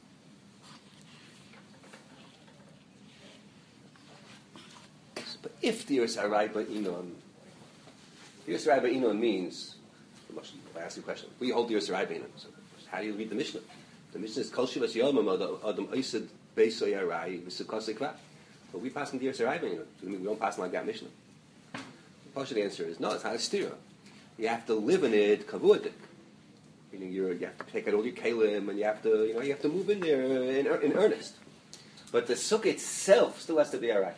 But if Diras Arai Ba'inon, Diras Arai Ba'inon means, I ask you a question, we hold Diras Arai Ba'inon. So how do you read the Mishnah? The Mishnah is Kol Shivas Yomam Adam Oised Beisoy Arai V'Sukkos Lekva. But we pass in Diras Arai Ba'inon. We don't pass like that Mishnah. The answer is no, it's not a stira. You have to live in it kavudik. Meaning you're, you have to take out all your kalim and you have to, you know, you have to move in there in, in earnest. But the sukkah itself still has to be alright.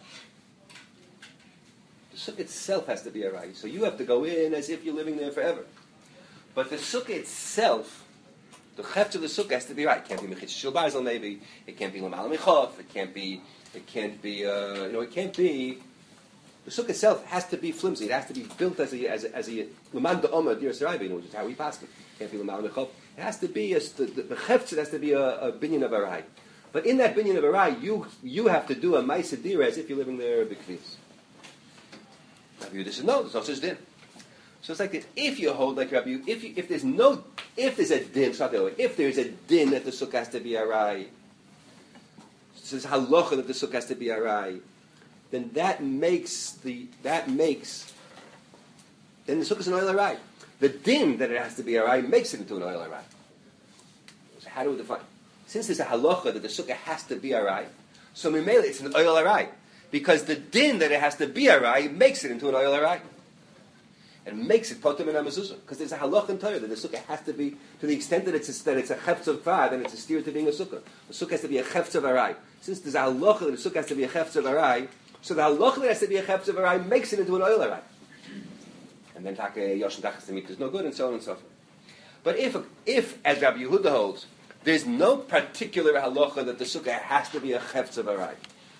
The sukkah itself has to be alright. So you have to go in as if you're living there forever. But the sukkah itself, the cheft of the sukkah has to be right. It can't be mechitz shel barzel maybe. It can't be lamal mechof. It can't be. It can't be. Uh, you know, it can't be. The sukkah itself has to be flimsy. It has to be built as a as a as a l'man da'oma dir sarayim, which is how we pass it. Can't be l'mal mechof. It has to be a the the chefetz. Has to be a, a binyan of arai. But in that binyan of arai, you you have to do a ma'aseh dira as if you're living there b'kvis. Rabbi Yehuda says no. There's no such din. So it's like this. If you hold like Rabbi Yehuda, if you, if there's no if there's a din, it's not that way. If there's a din that the sukkah has to be arai, so it's halacha that the sukkah has to be arai. Then that makes the that makes then the sukkah is an oil arai. The din that it has to be arai makes it into an oil arai. So how do we define? Since there's a halacha that the sukkah has to be arai, so mimele it's an oil arai because the din that it has to be arai makes it into an oil arai and makes it potem in amazuzah because there's a halacha in Torah that the sukkah has to be to the extent that it's a, that it's a chefetz of kva, then it's a steer to being a sukkah. The sukkah has to be a chefetz of arai. Since there's a halacha that the sukkah has to be a chefetz of arai. So the halacha that has to be a chefetz of arai makes it into an oil arai. And then take yoshin tachas the meat is no good, and so on and so forth. But if, if as Rabbi Yehuda holds, there's no particular halacha that the sukkah has to be a chefetz of arai.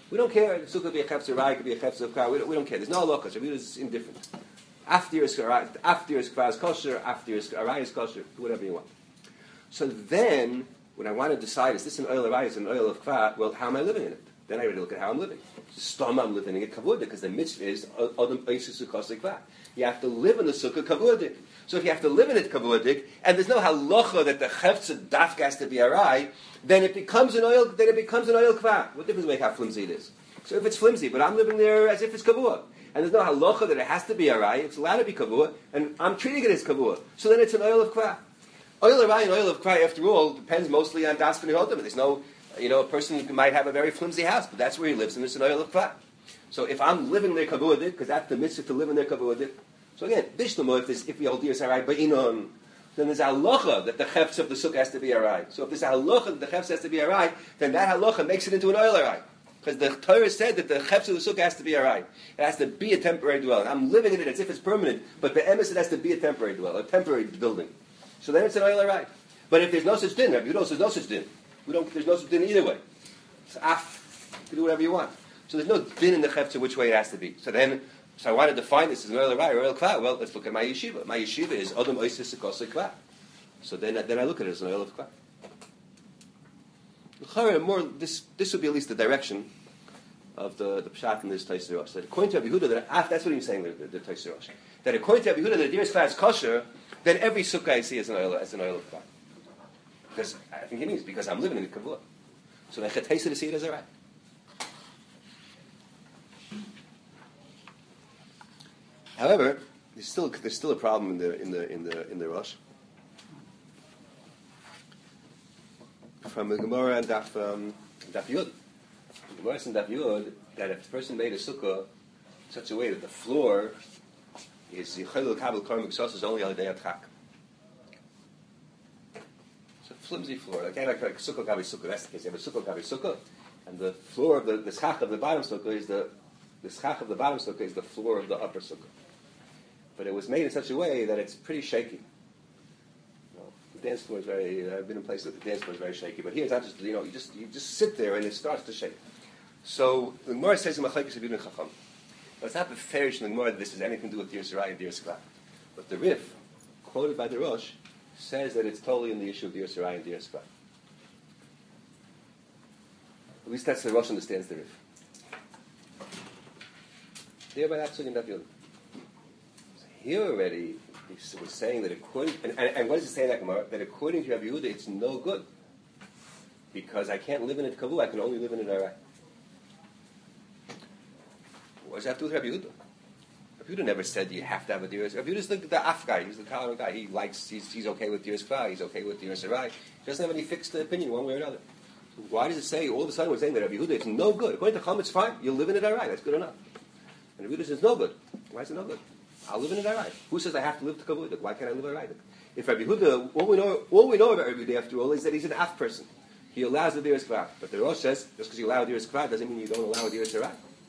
We don't care. The sukkah could be a chefs of rai, could be a chefs of kvar. We don't, we don't care. There's no halakas. Rabbi Yehuda is indifferent. After your after your kvar is kosher, after your rai is kosher, do whatever you want. So then, when I want to decide, is this an oil of rai, is an oil of kvar? Well, how am I living in it? Then I really look at how I'm living. Stom, I'm living in it kavud, because the mitzvah is adam oisus ukosik kvar. You have to live in the sukkah kavudik. So if you have to live in it kavudik, and there's no halacha that the chefza dafka has to be a rai, then it becomes an oil. Then it becomes an oil kvar. What difference does it make how flimsy it is? So if it's flimsy, but I'm living there as if it's kavua, and there's no halacha that it has to be a rai, it's allowed to be kavua, and I'm treating it as kavua. So then it's an oil of kvar. Oil of rai and oil of kvar, after all, depends mostly on das v'nihodam. There's no, you know, a person might have a very flimsy house, but that's where he lives, and it's an oil of kvar. So if I'm living there kavudik, because that's the mitzvah to live in there kavudik. So again, bishlamo, if this, if we hold diras arai ba'inon, then there's a halacha that the chefs of the sukkah has to be arai. So if there's a halacha that the chefs has to be arai, then that halacha makes it into an oil arai. Because the Torah said that the chefs of the sukkah has to be arai. It has to be a temporary dwelling. I'm living in it as if it's permanent, but the emes it has to be a temporary dwelling, a temporary building. So then it's an oil arai. But if there's no such din, Rabbi Yehuda says no such din. We don't. There's no such din either way. It's af. You can do whatever you want. So there's no din in the chefs which way it has to be. So then. So I want to define this as an oil arai or oil kvar. Well, let's look at my yeshiva. My yeshiva is adam oisis sekosik kvar. So then, then I look at it as an oil of kvar. More, this this would be at least the direction of the the pshat in this Tosei Rosh. That according to Rabbi Yehuda, that ah, that's what he was saying. The, the, the Tosei Rosh. That according to Rabbi Yehuda, that the diras kvar is kosher. Then every sukkah I see as an oil as an oil of kvar. Because I think he means because I'm living in the kavua. So then chetesa to see it as a right. However, there's still there's still a problem in the in the in the in the Rosh. From the Gemara and Daf um, Daf Yud, the Gemara and Daf Yud, that if the person made a sukkah in such a way that the floor is yichel kabel karmik sos is only al day atchak. It's a flimsy floor. Like, like, like sukkah kavi sukkah. That's the case. You have a sukkah kavi sukkah, and the floor of the the schach of the bottom sukkah is the the schach of the bottom sukkah is the floor of the upper sukkah. But it was made in such a way that it's pretty shaky. You know, the dance floor is very. Uh, I've been in places that the dance floor is very shaky, but here it's not just. You know, you just you just sit there and it starts to shake. So the Gemara says in Machlekes Rabbi Yehuda and Chacham. But it's not the fairish in the Gemara that this has anything to do with diras arai and diras kvar. But the Rif, quoted by the Rosh, says that it's totally in the issue of diras arai and diras kvar. At least that's the Rosh understands the Rif. Thereby that's in Daf Yud. Here already, he was saying that according, and, and, and what does it say in that Gemara? That according to Rabbi Yehuda, it's no good. Because I can't live in it kavu, I can only live in it arai. What does that have to do with Rabbi Yehuda? Rabbi Yehuda never said you have to have a diras. Rabbi Yehuda's the, the af guy, he's the Kalman guy. He likes, he's, he's okay with diras kvar, he's okay with diras arai. He doesn't have any fixed opinion one way or another. So why does it say, all of a sudden we're saying that Rabbi Yehuda, it's no good. According to Chum, it's fine, you'll live in it arai, that's good enough. And Rabbi Yehuda says, no good. Why is it no good? I'll live in an arai. Who says I have to live to kavudik? Why can't I live in arai? If Rabbi Yehuda, all we know, all we know about Rabbi Yehuda after all is that he's an af person. He allows the diras kvar. But the Rosh says just because you allow diras kvar doesn't mean you don't allow diras arai.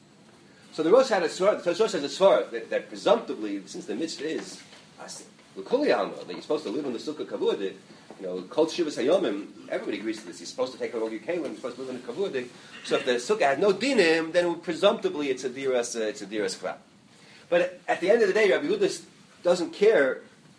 So the Rosh had a svar. The Rosh has a svar that, that presumptively, since the mitzvah is l'kuli alma, that you're supposed to live in the sukkah kavudik. You know, kol shivas hayomim. Everybody agrees to this. You're supposed to take along your kalim. You're supposed to live in the kavudik. So if the sukkah has no dinim, then presumptively it's a diras. Uh, it's a diras kvar. But at the end of the day, Rabbi Yehuda doesn't care.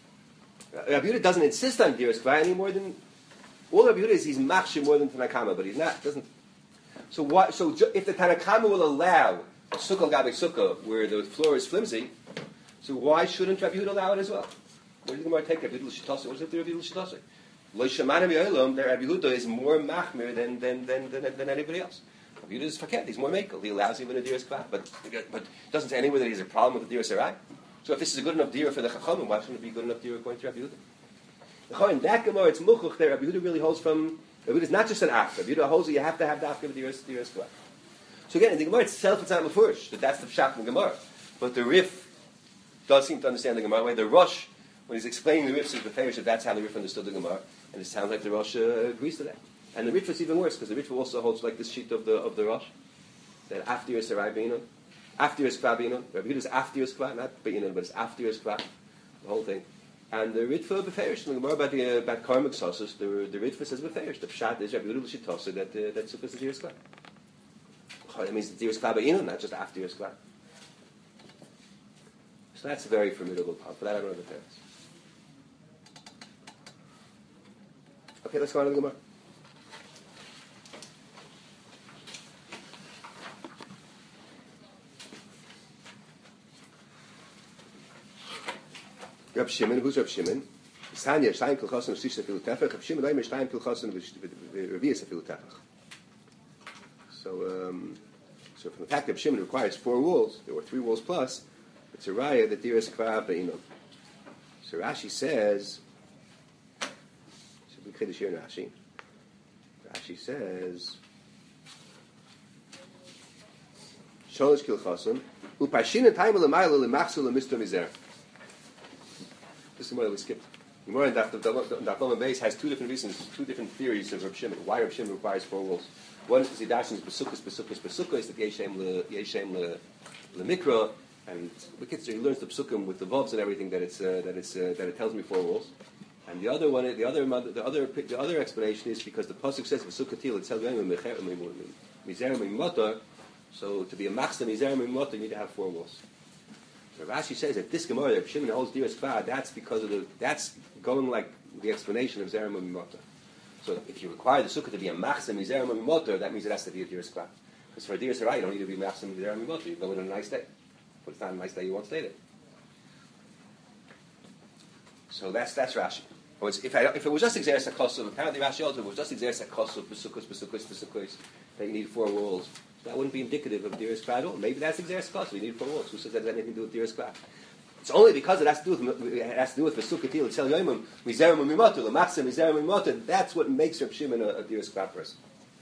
Rabbi Yehuda doesn't insist on diras kvar any more than all Rabbi Yehuda is. He's machshir more than Tanakama, but he's not. Doesn't. So why? So if the Tanakama will allow a sukkah gabe sukkah where the floor is flimsy, so why shouldn't Rabbi Yehuda allow it as well? Where did the Gemara take Rabbi Yehuda l'shitase? What does it do Rabbi Yehuda l'shitase? Lo shemana mi'olam that Rabbi Yehuda is more machmir than than than than, than anybody else. Rabbi Yehuda is faket. He's more mekel. He allows even a diras kvar, but but doesn't say anywhere that he has a problem with the diras arai. So if this is a good enough dira for the chachamim, why shouldn't it be good enough dira according to Rabbi Yehuda? In that Gemara, it's muchuch there. Rabbi Yehuda really holds from. Rabbi Yehuda is not just an af. Rabbi Yehuda holds that you have to have the af of diras diras kvar. So again, in the Gemara itself, it's not mefurish that that's the pshat in the Gemara, but the Rif does seem to understand the Gemara way. The Rosh, when he's explaining the Rif, says the Farish that that's how the Rif understood the Gemara, and it sounds like the Rosh uh, agrees to that. And the Ritva is even worse because the Ritva also holds like this sheet of the of the Rosh that after is sarai beinon, after is kvar beinon. Rabbi Yehuda is after is kvar, not beinon, but it's after is kvar, the whole thing. And the Ritva beferish. The Gemara about the uh, about karmic sauces. The the Ritva says beferish. The pshat is Rabbi Yehuda l'shitose that uh, that sukkah is kvar. That means the Diras Klal Be'inon, not just after Diras Klal. So that's a very formidable part. For that, I don't know the parents. Okay, let's go on to the Gemara. Reb Shimon, who's Reb Shimon? Sanya, Shtayim Kilchason, Shisha Filu Tefach. Reb Shimon, Oimer, Shtayim Kilchason, Revius Filu Tefach. So, um, so from the fact that Reb Shimon requires four walls, there were three walls plus, it's a raya that Diras Klal Be'inon. So Rashi says, should we Kiddush here in Rashi? Rashi says, Sholosh Kilchason, Upashin and Taimah L'mayla L'machsu L'mistor Mizer. This is more that we skipped. The Gemara in Daf Lamed Beis has two different reasons, two different theories of Reb Shimon. Why Reb Shimon requires four walls. One is because he dashes Besukkos, Besukkos, Besukkos, that Yeshem Le Yeshem Le LeMikra, and we can say he learns the Psukim with the vovs and everything that it's uh, that it's uh, that it tells me four walls. And the other one, the other the other the other explanation is because the pasuk says Besukkatil it tells me Mizer Mimotor. So to be a Machzah Mizer Mimotor, you need to have four walls. So Rashi says that this Gemara that Shimon holds Diras Klal, that's because of the that's going like the explanation of Zerem Mimotor. So if you require the sukkah to be a Machzah Mizer Mimotor, that means it has to be a Diras Klal. Because for a Diras Harai, you don't need to be Machzah Mizer Mimotor. You go in on a nice day. But it's not a nice day, you won't stay there. So that's that's Rashi. Or it's, if, I, if it was just Exeris HaKosov, apparently Rashi holds it was just Exeris HaKosov, Besukkos, Besukkos, Besukkos, that you need four walls. That wouldn't be indicative of Diras Klal at all. Maybe that's Exeris HaKosov, you need four walls. Who says that has anything to do with Diras Klal? It's only because it has to do with it has to do with Vesukkatil Tzel Yoimim Mizerim Mimotu L'Machzah Mizerim Mimotu. That's what makes Reb Shimon a, a Diras Klal person.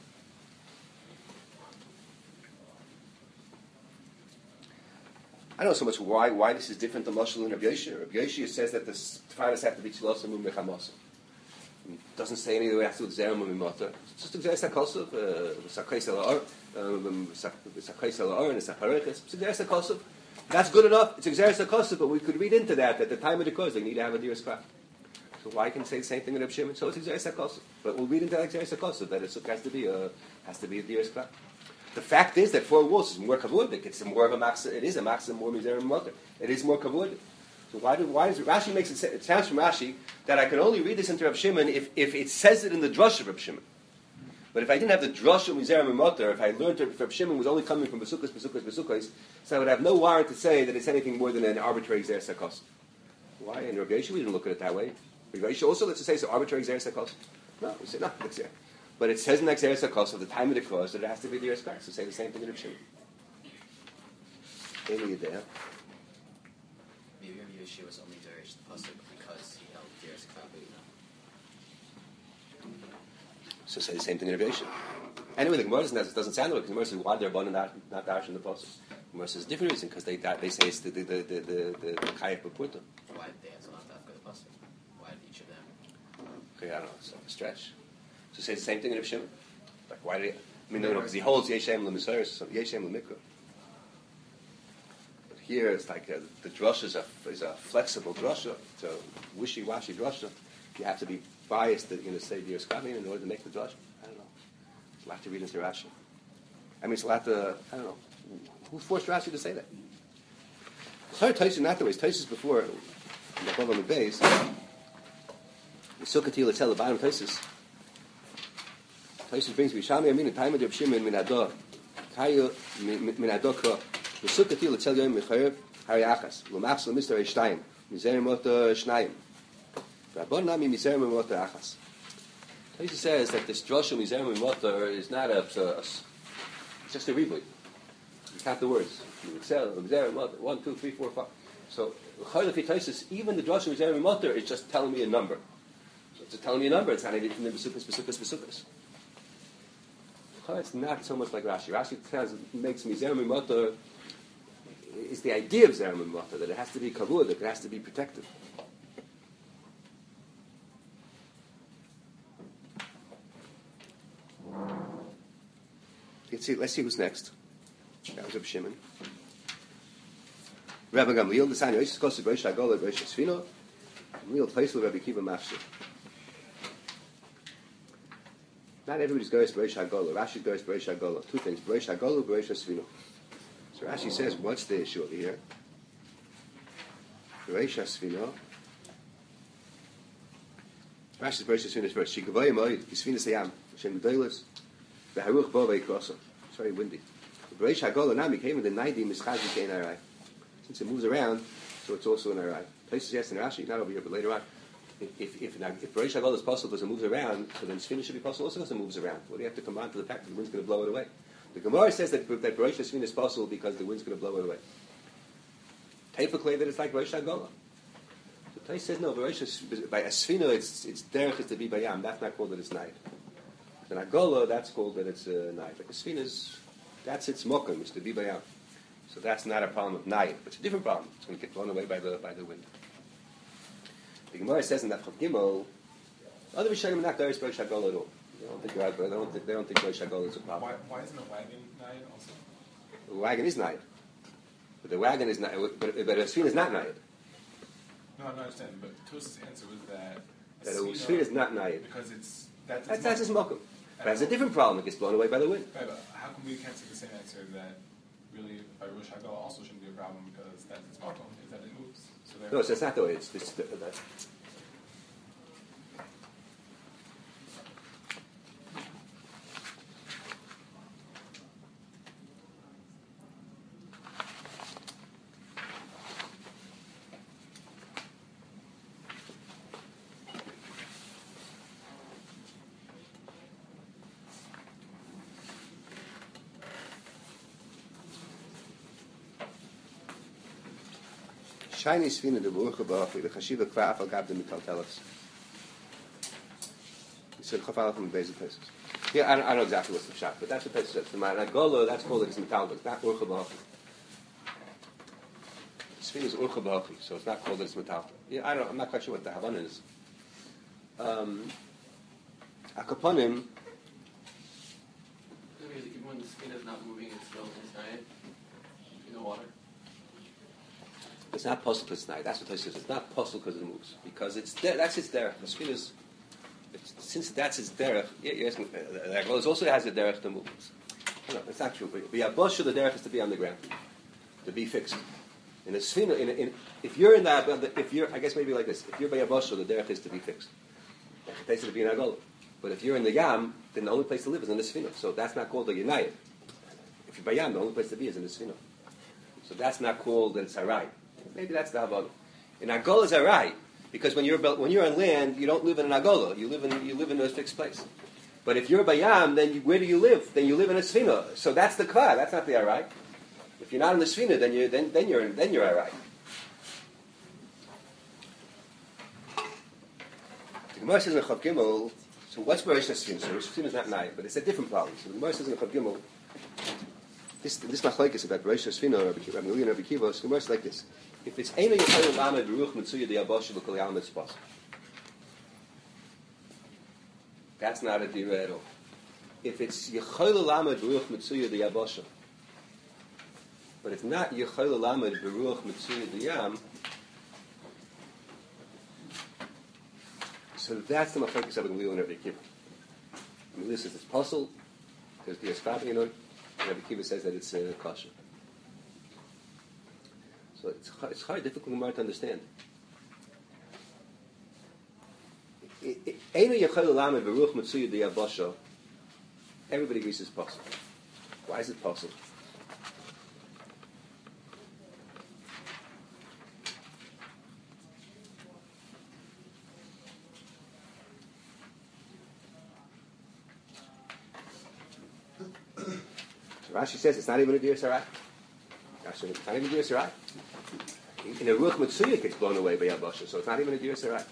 I don't know so much why why this is different than Mashal and Rabbi Yoshia. Rabbi Yoshia says that the Tefillos have to be Tzilos and Mechamosim. It doesn't say anything that has to do with Zerim and Mimotu. It's just Exeris HaKosov, Sakais El Sakais El Or and Sapareches. It's Exeris HaKosov. That's good enough. It's Exeris HaKosov, but we could read into that at the time of the course they need to have a Diras Klal. So why can say the same thing in Reb Shimon? So it's Exeris HaKosov, but we'll read into Exeris HaKosov that it has to be a has to be a Diras Klal. The fact is that four walls is more kavudik. It's more of a machzah. It is a machzah more mizerim motor. It is more kavudik. So why do why does Rashi makes it? It sounds from Rashi that I can only read this into Reb Shimon if, if it says it in the drush of Reb Shimon. But if I didn't have the drush of mizerim motor, if I learned that Reb Shimon was only coming from besukos, besukos, besukos, so I would have no warrant to say that it's anything more than an arbitrary exeris hakos. Why? In Rabbi Yosha we didn't look at it that way. Rabbi Yosha also lets us say it's an arbitrary exeris hakos. No, we say no. It's there. But it says in Exeris HaKosov, the time of the cause, that it has to be the Diras Klal. So say the same thing in Reb Shimon. Maybe there. Maybe Rabbi Yoshia was only Derish the pasuk because he held Diras Klal Be'inon. So say the same thing in Reb Yosha. Anyway, the Gemara doesn't, doesn't sound like it, because the Gemara says, why they're born not not dash in the pasuk? The Gemara says a different reason, because they they say it's the the the the the, the Chayef B'Purta. Why did they answer not after the pasuk? Why did each of them? Okay, I don't know. It's like a stretch. So say the same thing in Reb Shimon. Like why did he? I mean, no, no, because he holds Yeshem l'Misaris, so Yeshem l'Mikra. But here it's like a, the drush is a is a flexible drasha. It's a wishy-washy drasha. You have to be biased that you're going to say Diras Klal in order to make the drush. I don't know. It's a lot to read into Rashi. I mean, it's a lot to I don't know. Who forced Rashi to say that? Sorry, Taisha, not the way. Taisha's before in the Bava Mebeis. The Sukkatil Etzel the bottom Taisha. Taisha brings Bishami Amin and Taimad Reb Shimon min Ador Kayu min Adokra the Sukkatil Etzel Yom Mechayev Hariachas L'Machs L'Mister Eishtayim Mizerim Moto Shnayim Rabban Nami Mizerim Moto Achas. Taisha says that this Drosha Mizerim Moto is not a, a it's just a reboot. You count the words. You excel, Mizerim Moto, one, two, three, four, five. So even the Drosha Mizerim Moto is just telling me a number. So it's just telling me a number. It's not anything from the Besukas, Besukas, Besukas. It's not so much like Rashi. Rashi says, makes Mizerim Mimoto is the idea of Zerim Mimoto, that it has to be kavud, that it has to be protected. Let's see, let's see who's next. That was Reb Shimon. Rabbi Gamliel, the Sanya Yosef Kosu Beresh Agol Beresh Sfino, Gamliel Taisel Rabbi Kiva Mafshe. Not everybody's goes Bereish Hagola. Rashi goes Bereish Hagola. Two things: Bereish Hagola, Bereish Hasvino. So Rashi says, what's the issue over here? Bereish Hasvino. Rashi says Bereish Hasvino first. Shigavay Moed Hisvina Sayam Shem Gdolos VeHaruch Bo VeKosa. It's very windy. Bereish Hagola now became in the ninety Mischazi Kein Arai. Since it moves around, so it's also an Arai. Places yes in Rashi, not over here, but later on. If if if, if Bereish Hagola is possible because it moves around, so then Sfina should be possible also because it moves around. Well, you have to come on to the fact that the wind's going to blow it away. The Gemara says that that Bereish Sfina is possible because the wind's going to blow it away. Taifa claim that it's like Bereish Hagola. So Tais says no. Bereish by a Sfina, it's it's derech is to be bayam. That's not called that it's night. And Hagola, that's called that it's uh, night. Like a Sfina is, that's its mokum, it's to be bayam. So that's not a problem of night, but it's a different problem. It's going to get blown away by the by the wind. The Gemara says in that Chav Gimel, other Rishonim are not Bereish Hagola at all. They don't think about, they don't think they don't think Bereish Hagola is a problem. Why, why isn't a wagon nayad also? The wagon is nayad, but the wagon is not. But but a Sfina is not nayad. No, I don't understand. But Tos's answer was that a That a Sfina- Sfina is not nayad. because it's that's That's its that's his mokum. mokum. But it's a different problem. It gets blown away by the wind. Right, but how come we can't say the same answer that really by Rosh Hagolah also shouldn't be a problem because that's its mokum is that it moves. So No, so it's not the way. It's this. The, the, Shiny Sfina de Baruch Baruch the Chashiva Kva Afal Gab de Mitaltelas. He said Chafal from the basic places. Yeah, I don't, I don't know exactly what's the shot, but that's what it says. The Managola, that's called it as Metallic, not Urcha Baruch. Sfina is Urcha Baruch, so it's not called it as Metallic. Yeah, I don't. I'm not quite sure what the Havan is. Um, Akaponim. Even when the skin is not moving, it's still inside in the water. It's not possible because it's night. That's what I says. It's not possible because it moves. Because it's there. That's its derech. The skin is, it's, since that's its derech, you're asking, uh, the Agos also has a derech to move. No, it's not true. But Yabosha, the derech is to be on the ground, to be fixed. In a sfina, in, in, if you're in that, if you're, I guess maybe like this, if you're by Yabosha, the derech is to be fixed. That's the place to be in Agol. But if you're in the Yam, then the only place to live is in the sfina. So that's not called the Yinayim. If you're by Yam, the only place to be is in the sfina. So that's not called that it's Harai. Maybe that's the Havana. In Agola is Harai, because when you're when you're on land, you don't live in an Agola. You live in you live in a fixed place. But if you're Bayam, then you, where do you live? Then you live in a Sfina. So that's the Kvar. That's not the Harai. If you're not in the Sfina, then you then then you're then you're Harai. The Gemara says in Chav Gimel. So what's Bereish Sfina? So Sfina is not Nayim, but it's a different problem. So the Gemara says in Chav Gimel. This this machlekes about Bereish Sfina or Rabbi Gamliel and Rabbi Kiva. So the Gemara is like this. If it's Eino Yechayim Lamed Beruch Mitzuya the Abosha L'Kol Yalmed Spas, that's not a dira at all. If it's Yechayim Lamed Beruch Mitzuya the Abosha, but it's not Yechayim Lamed Beruch Mitzuya the Yam, so that's the machlekes of Gamliel and Rabbi Kiva. Gamliel says it's puzzle. There's the Esfabi in it. Rabbi Kiva says that it's uh, kosher. So it's it's hard, difficult Gemara to understand. Everybody agrees it's possible. Why is it possible? So Rashi says it's not even a Dir Sarai. Rashi, it's not even a Dir Sarai. In a Ruach Mitzuya, it gets blown away by Yabasha, so it's not even a Dir Sarai.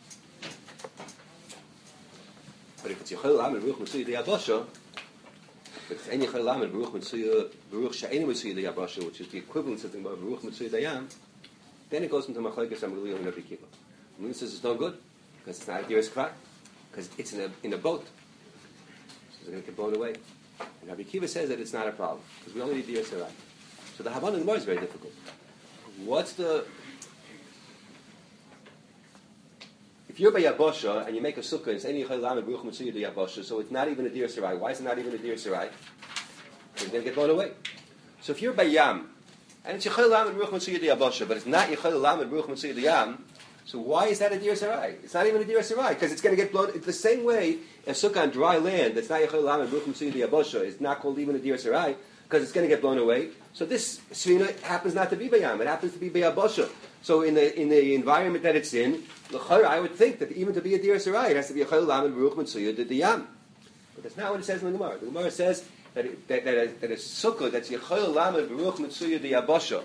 But if it's Yechol Lamed Ruach Mitzuya the Yabasha, if it's Ein Yechol Lamed Ruach Mitzuya, Ruach She'ein Mitzuya the Yabasha, which is the equivalent of the Ruach Mitzuya the Yam, then it goes into Machlekes Gamliel and Rabbi Kiva. Gamliel says it's no good because it's not a Dir Sarai, because it's in a in a boat, so it's going to get blown away. And Rabbi Kiva says that it's not a problem because we only need Dir Sarai. So the Havan and the Gemara is very difficult. What's the... If If you're by Yabosha and you make a sukkah, it's any Yechol Lamed Baruch Mitzuyah de Yabosha, so it's not even a Dir Sarai. Why is it not even a Dir Sarai? It's going to get blown away. So if you're by Yam, and it's Yechol Lamed Baruch Mitzuyah de Yabosha, but it's not Yechol Lamed Baruch Mitzuyah de Yam, so why is that a Dir Sarai? It's not even a Dir Sarai, because it's going to get blown. It's the same way a sukkah on dry land that's not Yechol Lamed Baruch Mitzuyah de Yabosha is not called even a Dir Sarai, because it's going to get blown away. So this Svina happens not to be by Yam, it happens to be by Yabosha. So in the in the environment that it's in, I would think that even to be a Dir Sarai, it has to be a Chayil Lamed Baruch Mitzuyah de Yam. But that's not what it says in the Gemara. The Gemara says that it, that, that, a, that a sukkah that's Yechayil Lamed Baruch Mitzuyah de Yabosha,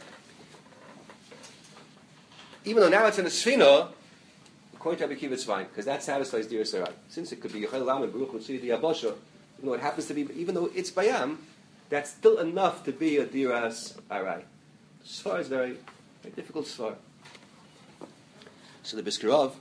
even though now it's in a Sfina, according to Rabbi Akiva, it's fine, because that satisfies Dir Sarai. Since it could be Yechayil Lamed Baruch Mitzuyah de Yabosha, even though it happens to be, even though it's Bayam, that's still enough to be a Diras Arai. Sfar is very, very difficult Sfar. So the Biskarov,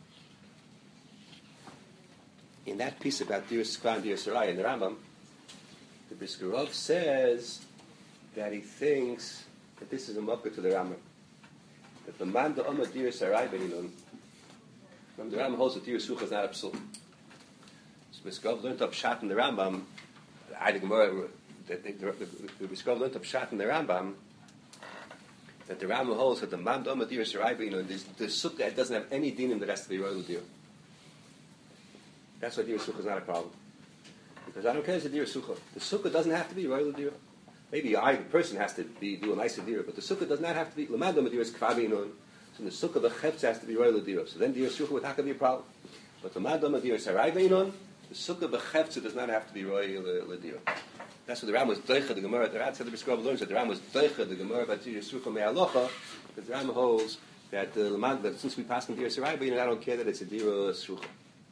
in that piece about Dir Skva and Dir Sarai in the Rambam, the Biskarov says that he thinks that this is a mocker to the Rambam. That the man the Oma Dir Sarai Beninun, from the Rambam holds that Dir Sucha is not a psul. So Biskarov learned up Pshat in the Rambam, I the Gemara, the, the, the, the, the Biskarov learned up Pshat in the Rambam, that the Rambam holds that the man the Oma Dir Sarai Beninun, the sukkah doesn't have any dinim that has to be royal dir. That's why Dir Sukkah is not a problem. Because I don't care if it's a Dir Sukkah. The Sukkah doesn't have to be Royal Dir. Maybe I, the person, has to be do a nice Dir, but the Sukkah does not have to be. Lamadam Dir is Kvabi Nun. So the Sukkah, the Cheptz has to be Royal Dir. So then Dir Sukkah would have to be a problem. But Lamadam Dir is Sarai Nun. The Sukkah, the Cheptz does not have to be Royal Dir. That's what the Ram was Deicha, the Gemara. The Rat said the Biskarov learns that the Ram was Deicha, the Gemara about Dir Sukkah Me'alocha, because the Ram holds that, uh, Lamad, that since we pass on Dir Sarai Nun, I don't care that it's a Dir Sukkah.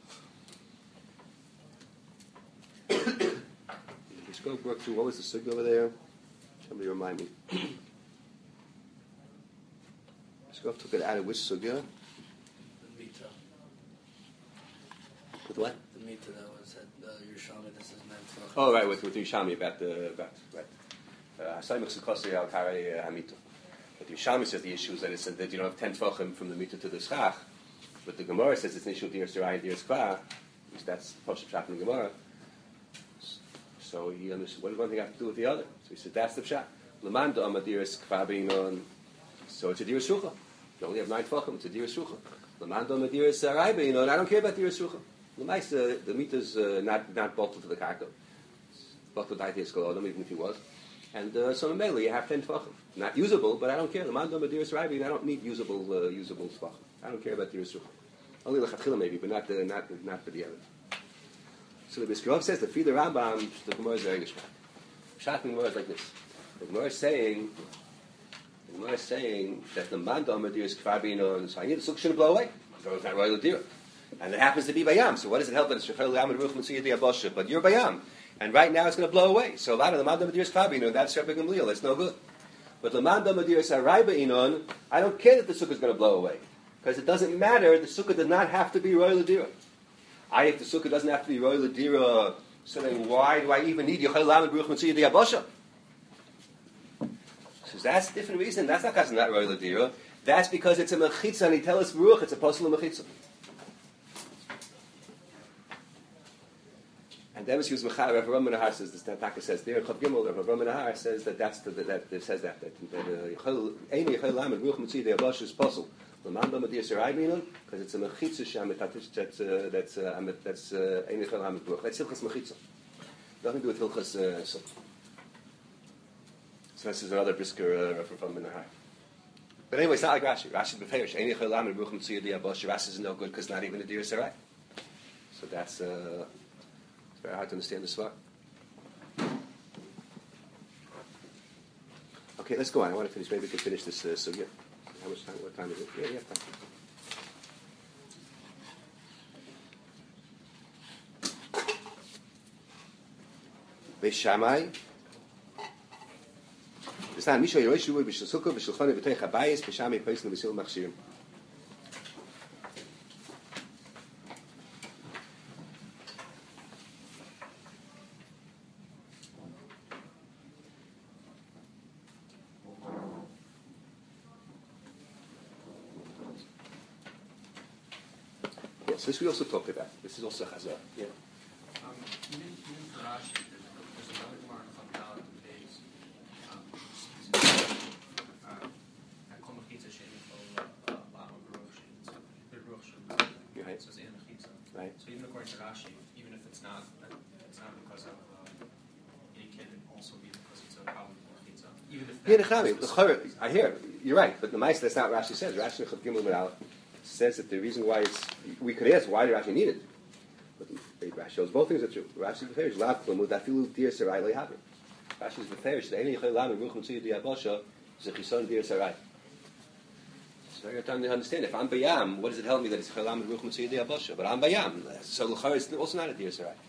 Let's go work through what was the sugya over there. Somebody remind me. Let's go took it out of which sugya? The Mita. With what? The Mita that was at the Yerushalmi. This is meant for. Oh, right, with with Yerushalmi about the about right. Saimach Sukkosei al Karei Hamita. But Yerushalmi says the issue is that it's that you don't have ten tefachim from the Mita to the Schach. But the Gemara says it's an issue of Dir Sarai and Dir Skva. That's Poshet Pshat in the Gemara. So he understood, what does one thing have to do with the other? So he said, that's the pshat. L'man da'am adiris kvabinon. So it's a dir sucha. You only have nine tefachim, it's a dir sucha. L'man da'am adiris sarai be'inon. I don't care about dir sucha. L'mais, uh, the meat is uh, not, not bolted to the karka. Bolted to the skolodom, even if he was. And uh, so mainly you have ten tefachim. Not usable, but I don't care. L'man da'am adiris sarai be'inon. I don't need usable, uh, usable tefachim. I don't care about dir sucha. Only l'chatchila maybe, but not, uh, not, not for the other. So the Biskarov says that for the Rambam, the Gemara is very geschmack. Pshat in the Gemara is like this. The Gemara is saying, the Gemara is saying that the man da'am dir is kvabinon, so I need the sukkah shouldn't blow away. So it's not royal dir. And it happens to be bayam. So what does it help that it's shechel yam ruch mitzuyah di abosha? But you're bayam, and right now it's going to blow away. So a lot of the man da'am dir is kvabinon. That's Rebbe Gamliel. That's no good. But the man da'am dir is sarai be'inon. I don't care that the sukkah is going to blow away because it doesn't matter. The sukkah does not have to be royal dir. I, if the sukkah doesn't have to be royal dira, so then why do I even need Yochel Lamed Baruch Mitzuyah de Yabosha? So that's a different reason. That's not because it's not royal dira. That's because it's a mechitza, and he tells us Baruch, it's a posel of mechitza. And then she was mechar. Rav Ram Menahar says this. Taka says there. Chav Gimel. Rav Ram Menahar says that that's the, that, that says that that Yochel Eini Yochel Lamed Baruch Mitzuyah de Yabosha is posel. Because it's a mechitza sham that's uh, that's uh, that's ein echel hamid bruch. That's hilchas mechitza. Nothing to do with hilchas uh, so. So this is another brisker uh, from Menahar. But anyway, it's not like Rashi. Rashi beferish ein echel hamid bruch mitzuyah di abosh. Rashi is no good because not even a dir sarai. So that's uh, it's very hard to understand the svar. Okay, let's go on. I want to finish. Maybe we can finish this uh, sugya. How much time? What time is it? Yeah, yeah, time. Beis Shammai. It's not Misha Yerosh Shuvu B'Shel Sukkah B'Shel Chonei B'Tei Chabayis Beis Shammai Peisnu B'Sil Machshirim. also. This we also talked about. This is also Chazar. Yeah. Um, even, even for Rashi, there's, there's another Gemara in Chavdal in days. Um, at Kol Mechitza Shein Kol Lama Baruch Shein. Baruch Shein. Right. So it's in Mechitza. Right. So even according to Rashi, even if it's not, it's not because of, uh, it can also be because it's a problem with Mechitza. Even if Yeah, that Nechami, the Chor- I hear you're right, but the Maisa, that's not what Rashi says. Rashi Chav Gimel Medal says that the reason why it's we could ask why did Rashi need it, but Rashi shows both things are true. Rashi is beferish lav klumud afilu dir sarai lehavim. Rashi is beferish that any chaylam and ruchum tziyud diabosha is a chison dir sarai. It's very hard to understand. If I'm bayam, what does it tell me that it's chaylam and ruchum tziyud diabosha? But I'm bayam, so l'char is also not a dir sarai.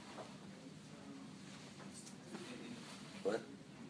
What?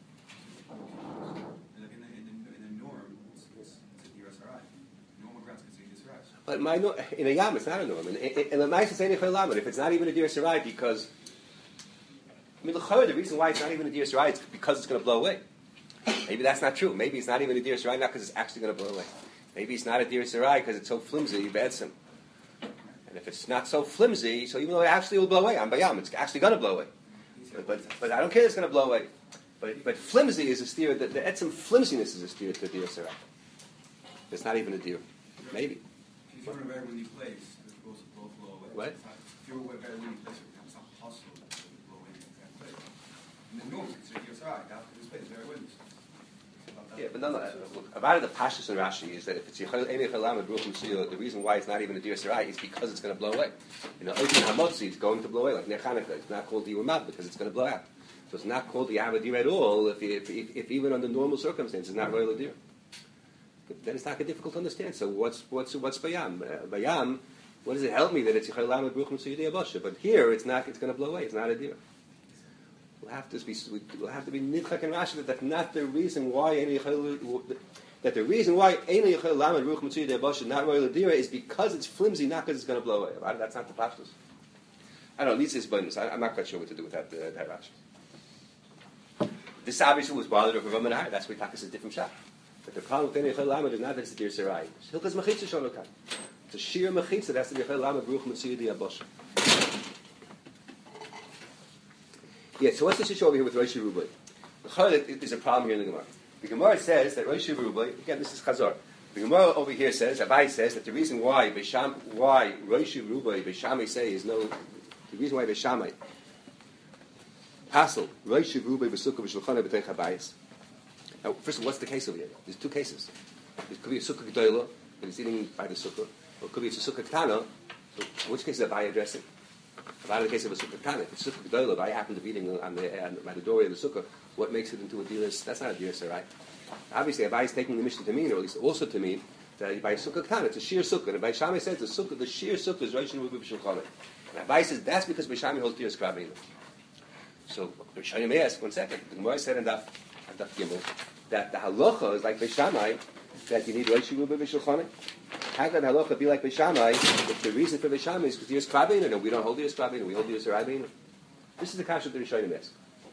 But my no, in a yam, it's not a norm. In, in, in the nice saying if it's not even a deer sarai, because I mean, the the reason why it's not even a deer sarai is because it's going to blow away. Maybe that's not true. Maybe it's not even a deer sarai, not because it's actually going to blow away. Maybe it's not a deer sarai because it's so flimsy, bedsim. And if it's not so flimsy, so even though it actually will blow away, I'm bayam, it's actually going to blow away. But, but but I don't care, it's going to blow away. But but flimsy is a steer. The, the etzim flimsiness is a steer to a deer sarai. It's not even a deer. Maybe. If you're in a very windy place, it's supposed to blow, blow away. What? If you're in a very windy place, it's not possible to blow away in that place. In the north, it's your side. Now, this place is very windy. Yeah, but no, no. Look, about it, the Pashtus and Rashi is that if it's Yechel Chalam and Bruchim Siyah, the reason why it's not even a Dir Sarai is because it's going to blow away. You know, Oikin Hamotzi, it's going to blow away, like Ner Chanukah. It's not called Diur Mat because it's going to blow out. So it's not called the Avadir at all if, if, if, if even under normal circumstances, it's not Royal Adir. But then it's not difficult to understand. So what's what's what's Bayam? Uh, Bayam, what does it help me that it's Yechel Chalam and Bruchim Siyah Abosha? But here, it's not. It's going to blow away. It's not a Dir. We'll have to be we'll have to be nidchak and rashi that that's not the reason why any that the reason why any lamed ruch mitzuyah de'abosha not royal adira is because it's flimsy, not because it's going to blow away. That's not the pashtus. I don't know. This is bonus. I'm not quite sure what to do with that uh, that rashi. This obviously was bothered over Rav Menahar. That's why Takas is a different shot. But the problem with any lamed is not that it's a dir sarai. Hilchas mechitza shonokan. It's a sheer mechitza. That's the lamed ruch mitzuyah de'abosha. Yeah, so what's this issue over here with Rosh Rubai? There's a problem here in the Gemara. The Gemara says that Rosh Rubai, again, this is Chazor. The Gemara over here says, Abai says that the reason why Besham, why Rosh Rubai, Beshamai say is no, the reason why Beshamai, Hassel, Rosh Rubai, Besukah, Beshulchana, B'teich Abayis. Now, first of all, what's the case over here? There's two cases. It could be a Sukkah G'doyla, that is eating by the Sukkah, or it could be a Sukkah K'tana, so which case is Abai addressing? About in the case of a sukkah tana, if it's sukkah gedolah, if I happen to be eating on the, on, by the doorway of the sukkah, what makes it into a dealer's? That's not a dealer's, right? Obviously, Abai is taking the mission to mean, or at least also to mean, that by sukkah tana, it's a sheer sukkah. And by Shammai says the sukkah, the sheer sukkah is Rosh Rubai b'Shulchan. And Abai says that's because B'Shamai holds dealer's krabbeinu. So the Rishonim may ask, one second, the Gemara said in Daf Daf Gimel that the halacha is like B'Shamai, that you need Rosh Rubai b'Shulchan. How can halacha be like Beishamai if the reason for Beishamai is because Diras Krabbeinu and we don't hold Diras Krabbeinu, we hold Diras Rabbeinu? This is the kasha that the Rishonim ask.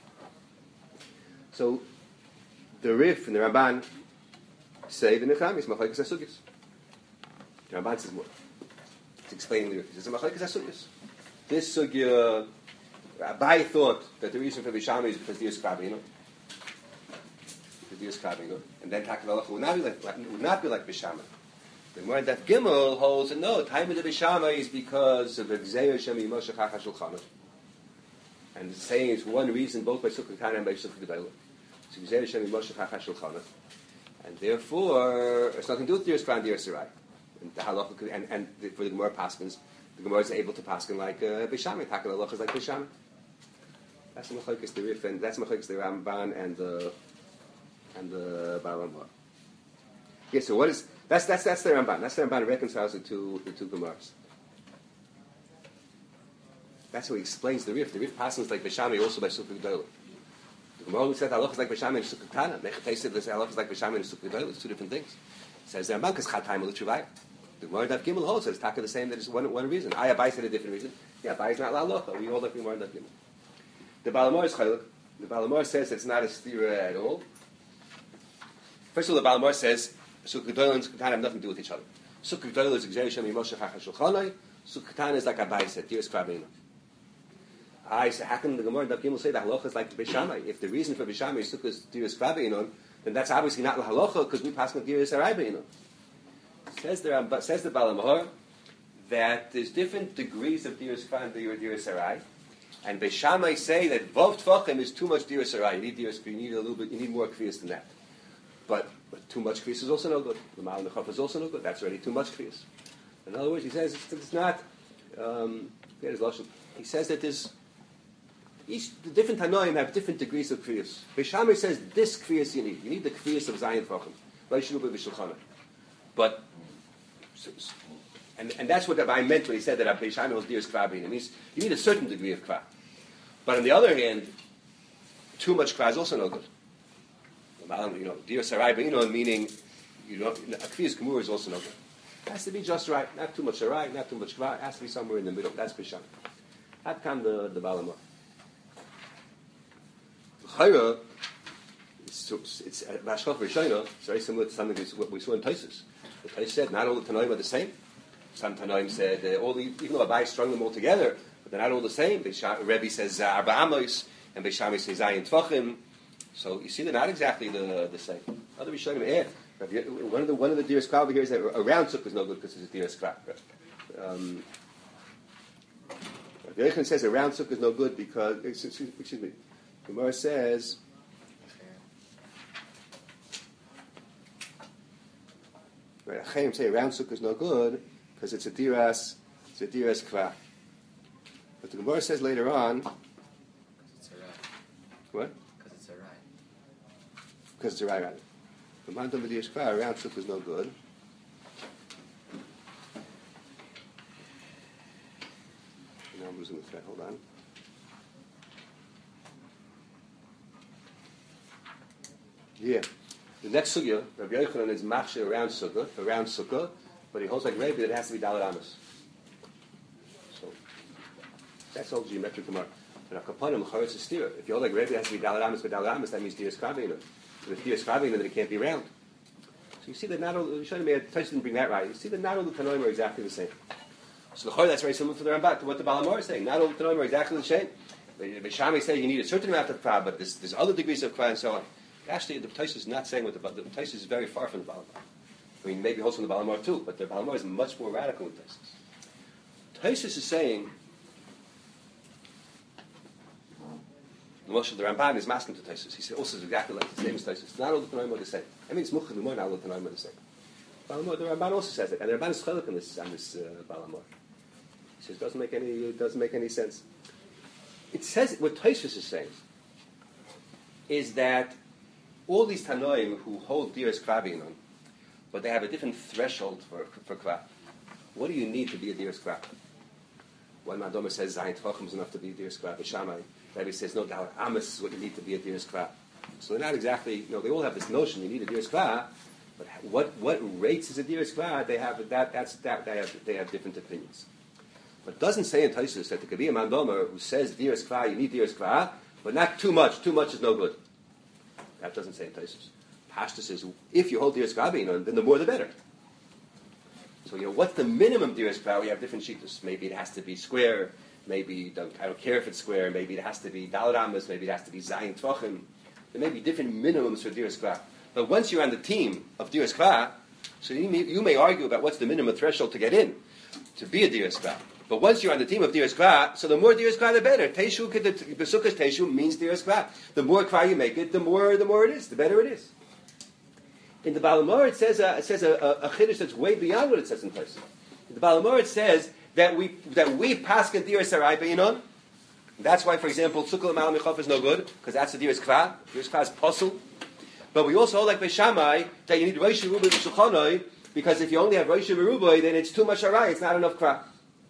So, the Rif and the Ramban say the Nechami is Machlekes HaSugyos. The Ramban says more. It's explaining the Rif. He says Machlekes HaSugyos. This Sugya, Abai thought that the reason for Beishamai is because Diras Krabbeinu. Diras Krabbeinu. And then Takat halacha would not be like, would not be like Beishamai. The Gemara in Daf Gimel holds that no, time of the B'Shamai is because of the Gzeir Shem Yimoshech HaChashul Chanah. And the saying is one reason both by Sukkah Kana and by Sukkah Gedolah. So Gzeir Shem Yimoshech HaChashul Chanah. And therefore, it's nothing to do with Diras Kran Diras Sarai. And the halacha, and, and the, for the Gemara Paskins, the Gemara is able to Paskin like uh, B'Shamai. Takat halacha is like B'Shamai. That's the Machlekes the Rif, and that's Machlekes the Ramban and the and the Baal Hamor. Yeah, so what is That's that's that's the Ramban. That's the Ramban reconciles the two the two Gemaras. That's how he explains the Rif. The Rif passes like B'Shamai also by Sukkah Gedolah. The Gemara who said halacha is like B'Shamai and Sukkah Tana. Mechatei said this halacha is like B'Shamai and Sukkah Gedolah. It's two different things. It says the Ramban because Chatayim L'Tshuvayim. The Gemara Daf Gimel holds it's taka the same. That is one one reason. I Abai said a different reason. Yeah, Abai is not halacha. We hold like the Gemara Daf Gimel. The Baal Hamor is chaylik. The Baal Hamor says it's not a stira at all. First of all, the Baal Hamor says Sukkah Gedolah and Sukkah Tana have nothing to do with each other. Sukkah Gedolah is Gzeir Shem Yimoshech HaChashul Chanah. Sukkah Katana is like Abai said, Diras Kva Beinu. I say, how can the Gemara and Gimel say that halacha is like Beishamai? If the reason for Beishamai is Sukkah is Diras Kva Beinu, then that's obviously not halacha because we pass on Diras Arai Beinu. Says the Rambam, says the Baal HaMahor that there's different degrees of Diras Kva and Diras Arai, and Beishamai say that Vov Tvachim is too much Diras Arai. You need Diras, you need a little bit, you need more Kviyas than that. But, but too much Kviyas is also no good. The Mal Nechaf is also no good. That's already too much Kviyas. In other words, he says it's, it's not. Um, he says that there's each the different Tanoim have different degrees of Kviyas. Beishamai says this Kviyas you need. You need the Kviyas of Zayin Tvachim. But so, and and that's what I meant when he said that Beishamai was Diras Kva Beinu. It means you need a certain degree of Kva. But on the other hand, too much Kva is also no good. You know, Diras Arai Beinu meaning you know a Kviyas Gemur is also no good. It has to be just right, not too much Arai, not too much Kva. It has to be somewhere in the middle. That's Beishamai. That come the the Baal HaMahor. Chayra, it's it's Vashchach Rishayna. It's very similar to something what we saw in Taisus. The Taisus said not all the Tanoim are the same. Some Tanoim said uh, all the, even though Abai strung them all together, but they're not all the same. Rebbe says uh, Arba Amos, and Beishamai says Zayin Tvachim. So you see, they're not exactly the the same. Other Rishonim add one of the one of the Diras Kva over here is that a round sukkah is no good because it's a Diras Kva. Um, the Eichon says a round sukkah is no good because excuse, excuse me. The Gemara says. Right, Achayim say a round sukkah is no good because it's a diras, it's a diras kva. But the Gemara says later on. Because it's a rai. What? Because it's a rai. Because it's a rai, right. The mandam of diras kva, a round sukkah is no good. Now I'm losing the thread. Hold on. Yeah. The next sugya, Rabbi Yochanan is machshir around sukkah, around sukkah, but he holds like Rabbi that it has to be daled amos. So that's all geometric Gemara. But akapanim l'charetz is stira. If you hold like Rabbi it has to be daled amos, but daled amos that means diras kva beinu. But if diras kva beinu, then it can't be round. So you see that not all. Rishonim Taisus didn't bring that right. You see that not all the Tanoim are exactly the same. So the that's very similar to the Rambam, to what the Baal HaMahor is saying. Not all the Tanoim are exactly the same. Beishamai says you need a certain amount of kva, but there's, there's other degrees of kva and so on. Actually, the Taisus is not saying what the the Taisus is very far from the Baal HaMahor. I mean, maybe also from the Baal HaMahor too, but the Baal HaMahor is much more radical than Taisus. Taisus is saying, the Moshe the Ramban is masking to Taisus. He said also exactly like the same as Taisus. Not all the Tanoim are the same. I mean, it's Muchad L'mor, not all the Tanoim are the same. Baal HaMahor, the Ramban also says it, and the Ramban is chelik on this on this uh, Baal HaMahor. He says it doesn't make any it doesn't make any sense. It says what Taisus is saying is that all these Tanoim who hold Diras Kva Beinu, but they have a different threshold for for Kva. What do you need to be a Diras Kva? One Madomer says Zayin Tvachim is enough to be a Diras Kva. Beishamai, Rabbi says no doubt Amos is what you need to be a Diras Kva. So they're not exactly, you know, they all have this notion you need a Diras Kva, but what what rates is a Diras Kva? They have that that's that they have they have different opinions. But it doesn't say in Taisus that there could be a Madomer who says Diras Kva, you need Diras Kva, but not too much. Too much is no good. That doesn't say in Taisus. Pashta says, if you hold Diras Kva Beinu, then the more the better. So, you know, what's the minimum Diras Kva? We have different shittas. Maybe it has to be square. Maybe, don't, I don't care if it's square. Maybe it has to be Daled Amos. Maybe it has to be Zayin Tvachim. There may be different minimums for Diras Kva. But once you're on the team of Diras Kva, so you may, you may argue about what's the minimum threshold to get in, to be a Diras Kva. But once you're on the team of Diras Kva, so the more Diras Kva, the better. Teishu, Besukas Teishu means Diras Kva. The more Kva you make it, the more the more it is, the better it is. In the Baal HaMahor, it says a, it says a, a, a chiddush that's way beyond what it says in Taisus. In the Baal HaMahor, it says that we that we paskin Diras Arai Beinu. That's why, for example, Tzukal Mal Michof is no good because that's the Diras Kva. Diras Kva is puzzle. But we also hold like Beishamai that you need Rosh Merubah V'Shulchanoi because if you only have Rosh Merubah, then it's too much Arai. It's not enough Kva.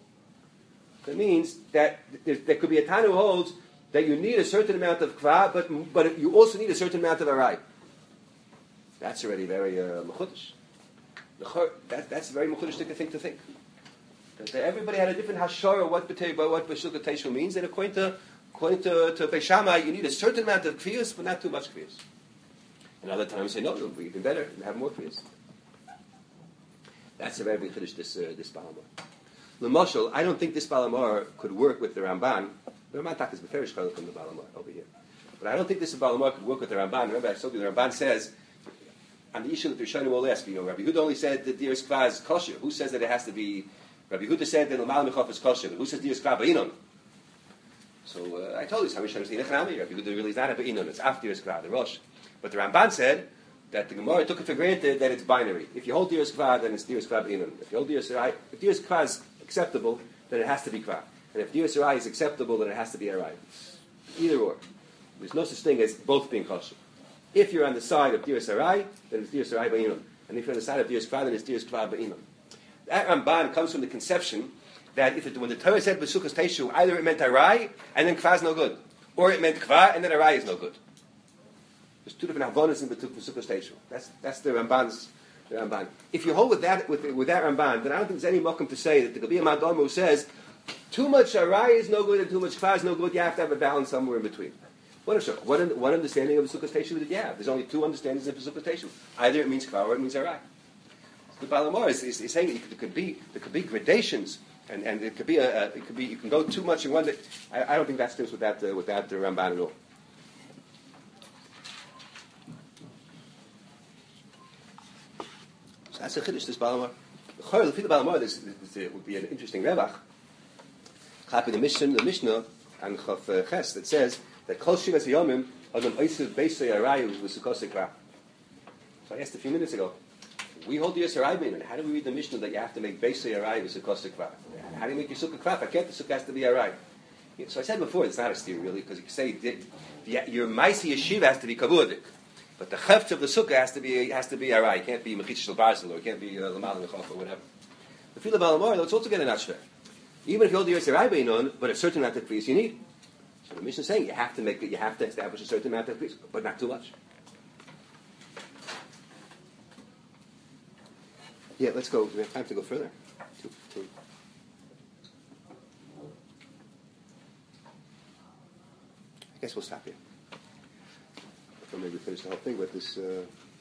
It means that there could be a Tanu who holds that you need a certain amount of Kva, but but you also need a certain amount of Arai. That's already very uh, mechudesh. That, that's very mechudesh thing to think. That everybody had a different hashara what what B'Shulchan Teishu means, and according to according to, to Beishamai, you need a certain amount of kviyas, but not too much kviyas. And other times say no, it'll be even better and have more kviyas. That's a very big chiddush this uh, this Baal HaMahor. L'moshel, I don't think this Balamar could work with the Ramban. The Ramban tak is beferish from the Balamar over here. But I don't think this Balamar could work with the Ramban. Remember, I told you the Ramban says, on the issue that Rishonim will ask, you know, Rabbi Yehuda only said that Diras Kva is kosher. Who says that it has to be? Rabbi Yehuda said that L'mal Mechof is kosher. Who says Diras Kva Ba'inon? So uh, I told you, Rabbi Yehuda really is not a Ba'inon. It's after Diras Kva, the Rosh. But the Ramban said that the Gemara took it for granted that it's binary. If you hold Diras Kva, then it's Diras Kva Ba'inon. If you hold Diras Arai, if Diras Kva is acceptable, then it has to be Kva. And if Diras Arai is acceptable, then it has to be Arai. Either or. There's no such thing as both being kosher. If you're on the side of Diras Arai, then it's Diras Arai Ba'inon. And if you're on the side of Diras Kva, then it's Diras Kva Ba'inon. That Ramban comes from the conception that if it, when the Torah said B'sukkos Teishu, either it meant Arai, and then Kva is no good. Or it meant Kva, and then Arai is no good. There's two different Havonas in B'sukkos Teishu. That's, that's the Ramban's the Ramban. If you hold with that, with, with that Ramban, then I don't think there's any mokum to say that the Gabi Madom who says too much Arai is no good and too much Kva is no good, you have to have a balance somewhere in between. What, what, what understanding of B'sukkos Teishu did you have? There's only two understandings of B'sukkos Teishu. Either it means Kva or it means Arai. The Balamar is, is, is saying that there could be there could be gradations, and, and it could be a, a it could be you can go too much in one. That, I, I don't think that fits with that uh, with that uh, Ramban at all. So that's a chiddush. This Balamar, the the Balamar, this, this, this would be an interesting revach. Copy the Mishnah, the Mishnah and Chaf Ches that says that Kol Shivas Yomim Adam Oisiv Beisei Arayu was Sukosei Kra. So I asked a few minutes ago. We hold the Yisur Aibin, and how do we read the Mishnah that you have to make Beisei Arai with Sukkos Kva? How do you make your Sukkah Kva? I can't, the Sukkah has to be Arai. So I said before, it's not a steer really, because you can say the, the, your Maisi Yeshiva has to be Kavudik, but the Cheft of the Sukkah has to be has to be Arai. It can't be Mechitz Shel Barzel, or it can't be Lamal Mechof, or whatever. The Fila Balamor, it's altogether not fair. Even if you hold the Yisur Aibin on, but a certain amount of priest you need. So the Mishnah is saying you have to make it, you have to establish a certain amount of priest, but not too much. Yeah, let's go. We have time to go further. To, to. I guess we'll stop here. Or maybe finish the whole thing with this. Uh...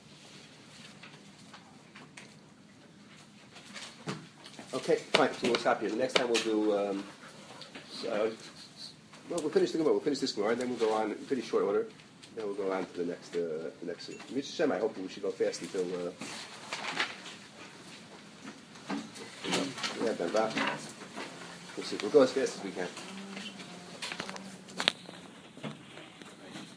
Okay, fine. So we'll stop here. The next time we'll do. Um, uh, well, we'll finish the Gemara. We'll finish this Gemara, and then we'll go on in pretty short order. Then we'll go on to the next. Uh, the next. Mitzvah Shem, I hope we should go fast until. Uh, Yeah, Ben We'll see. We'll go as fast as we can.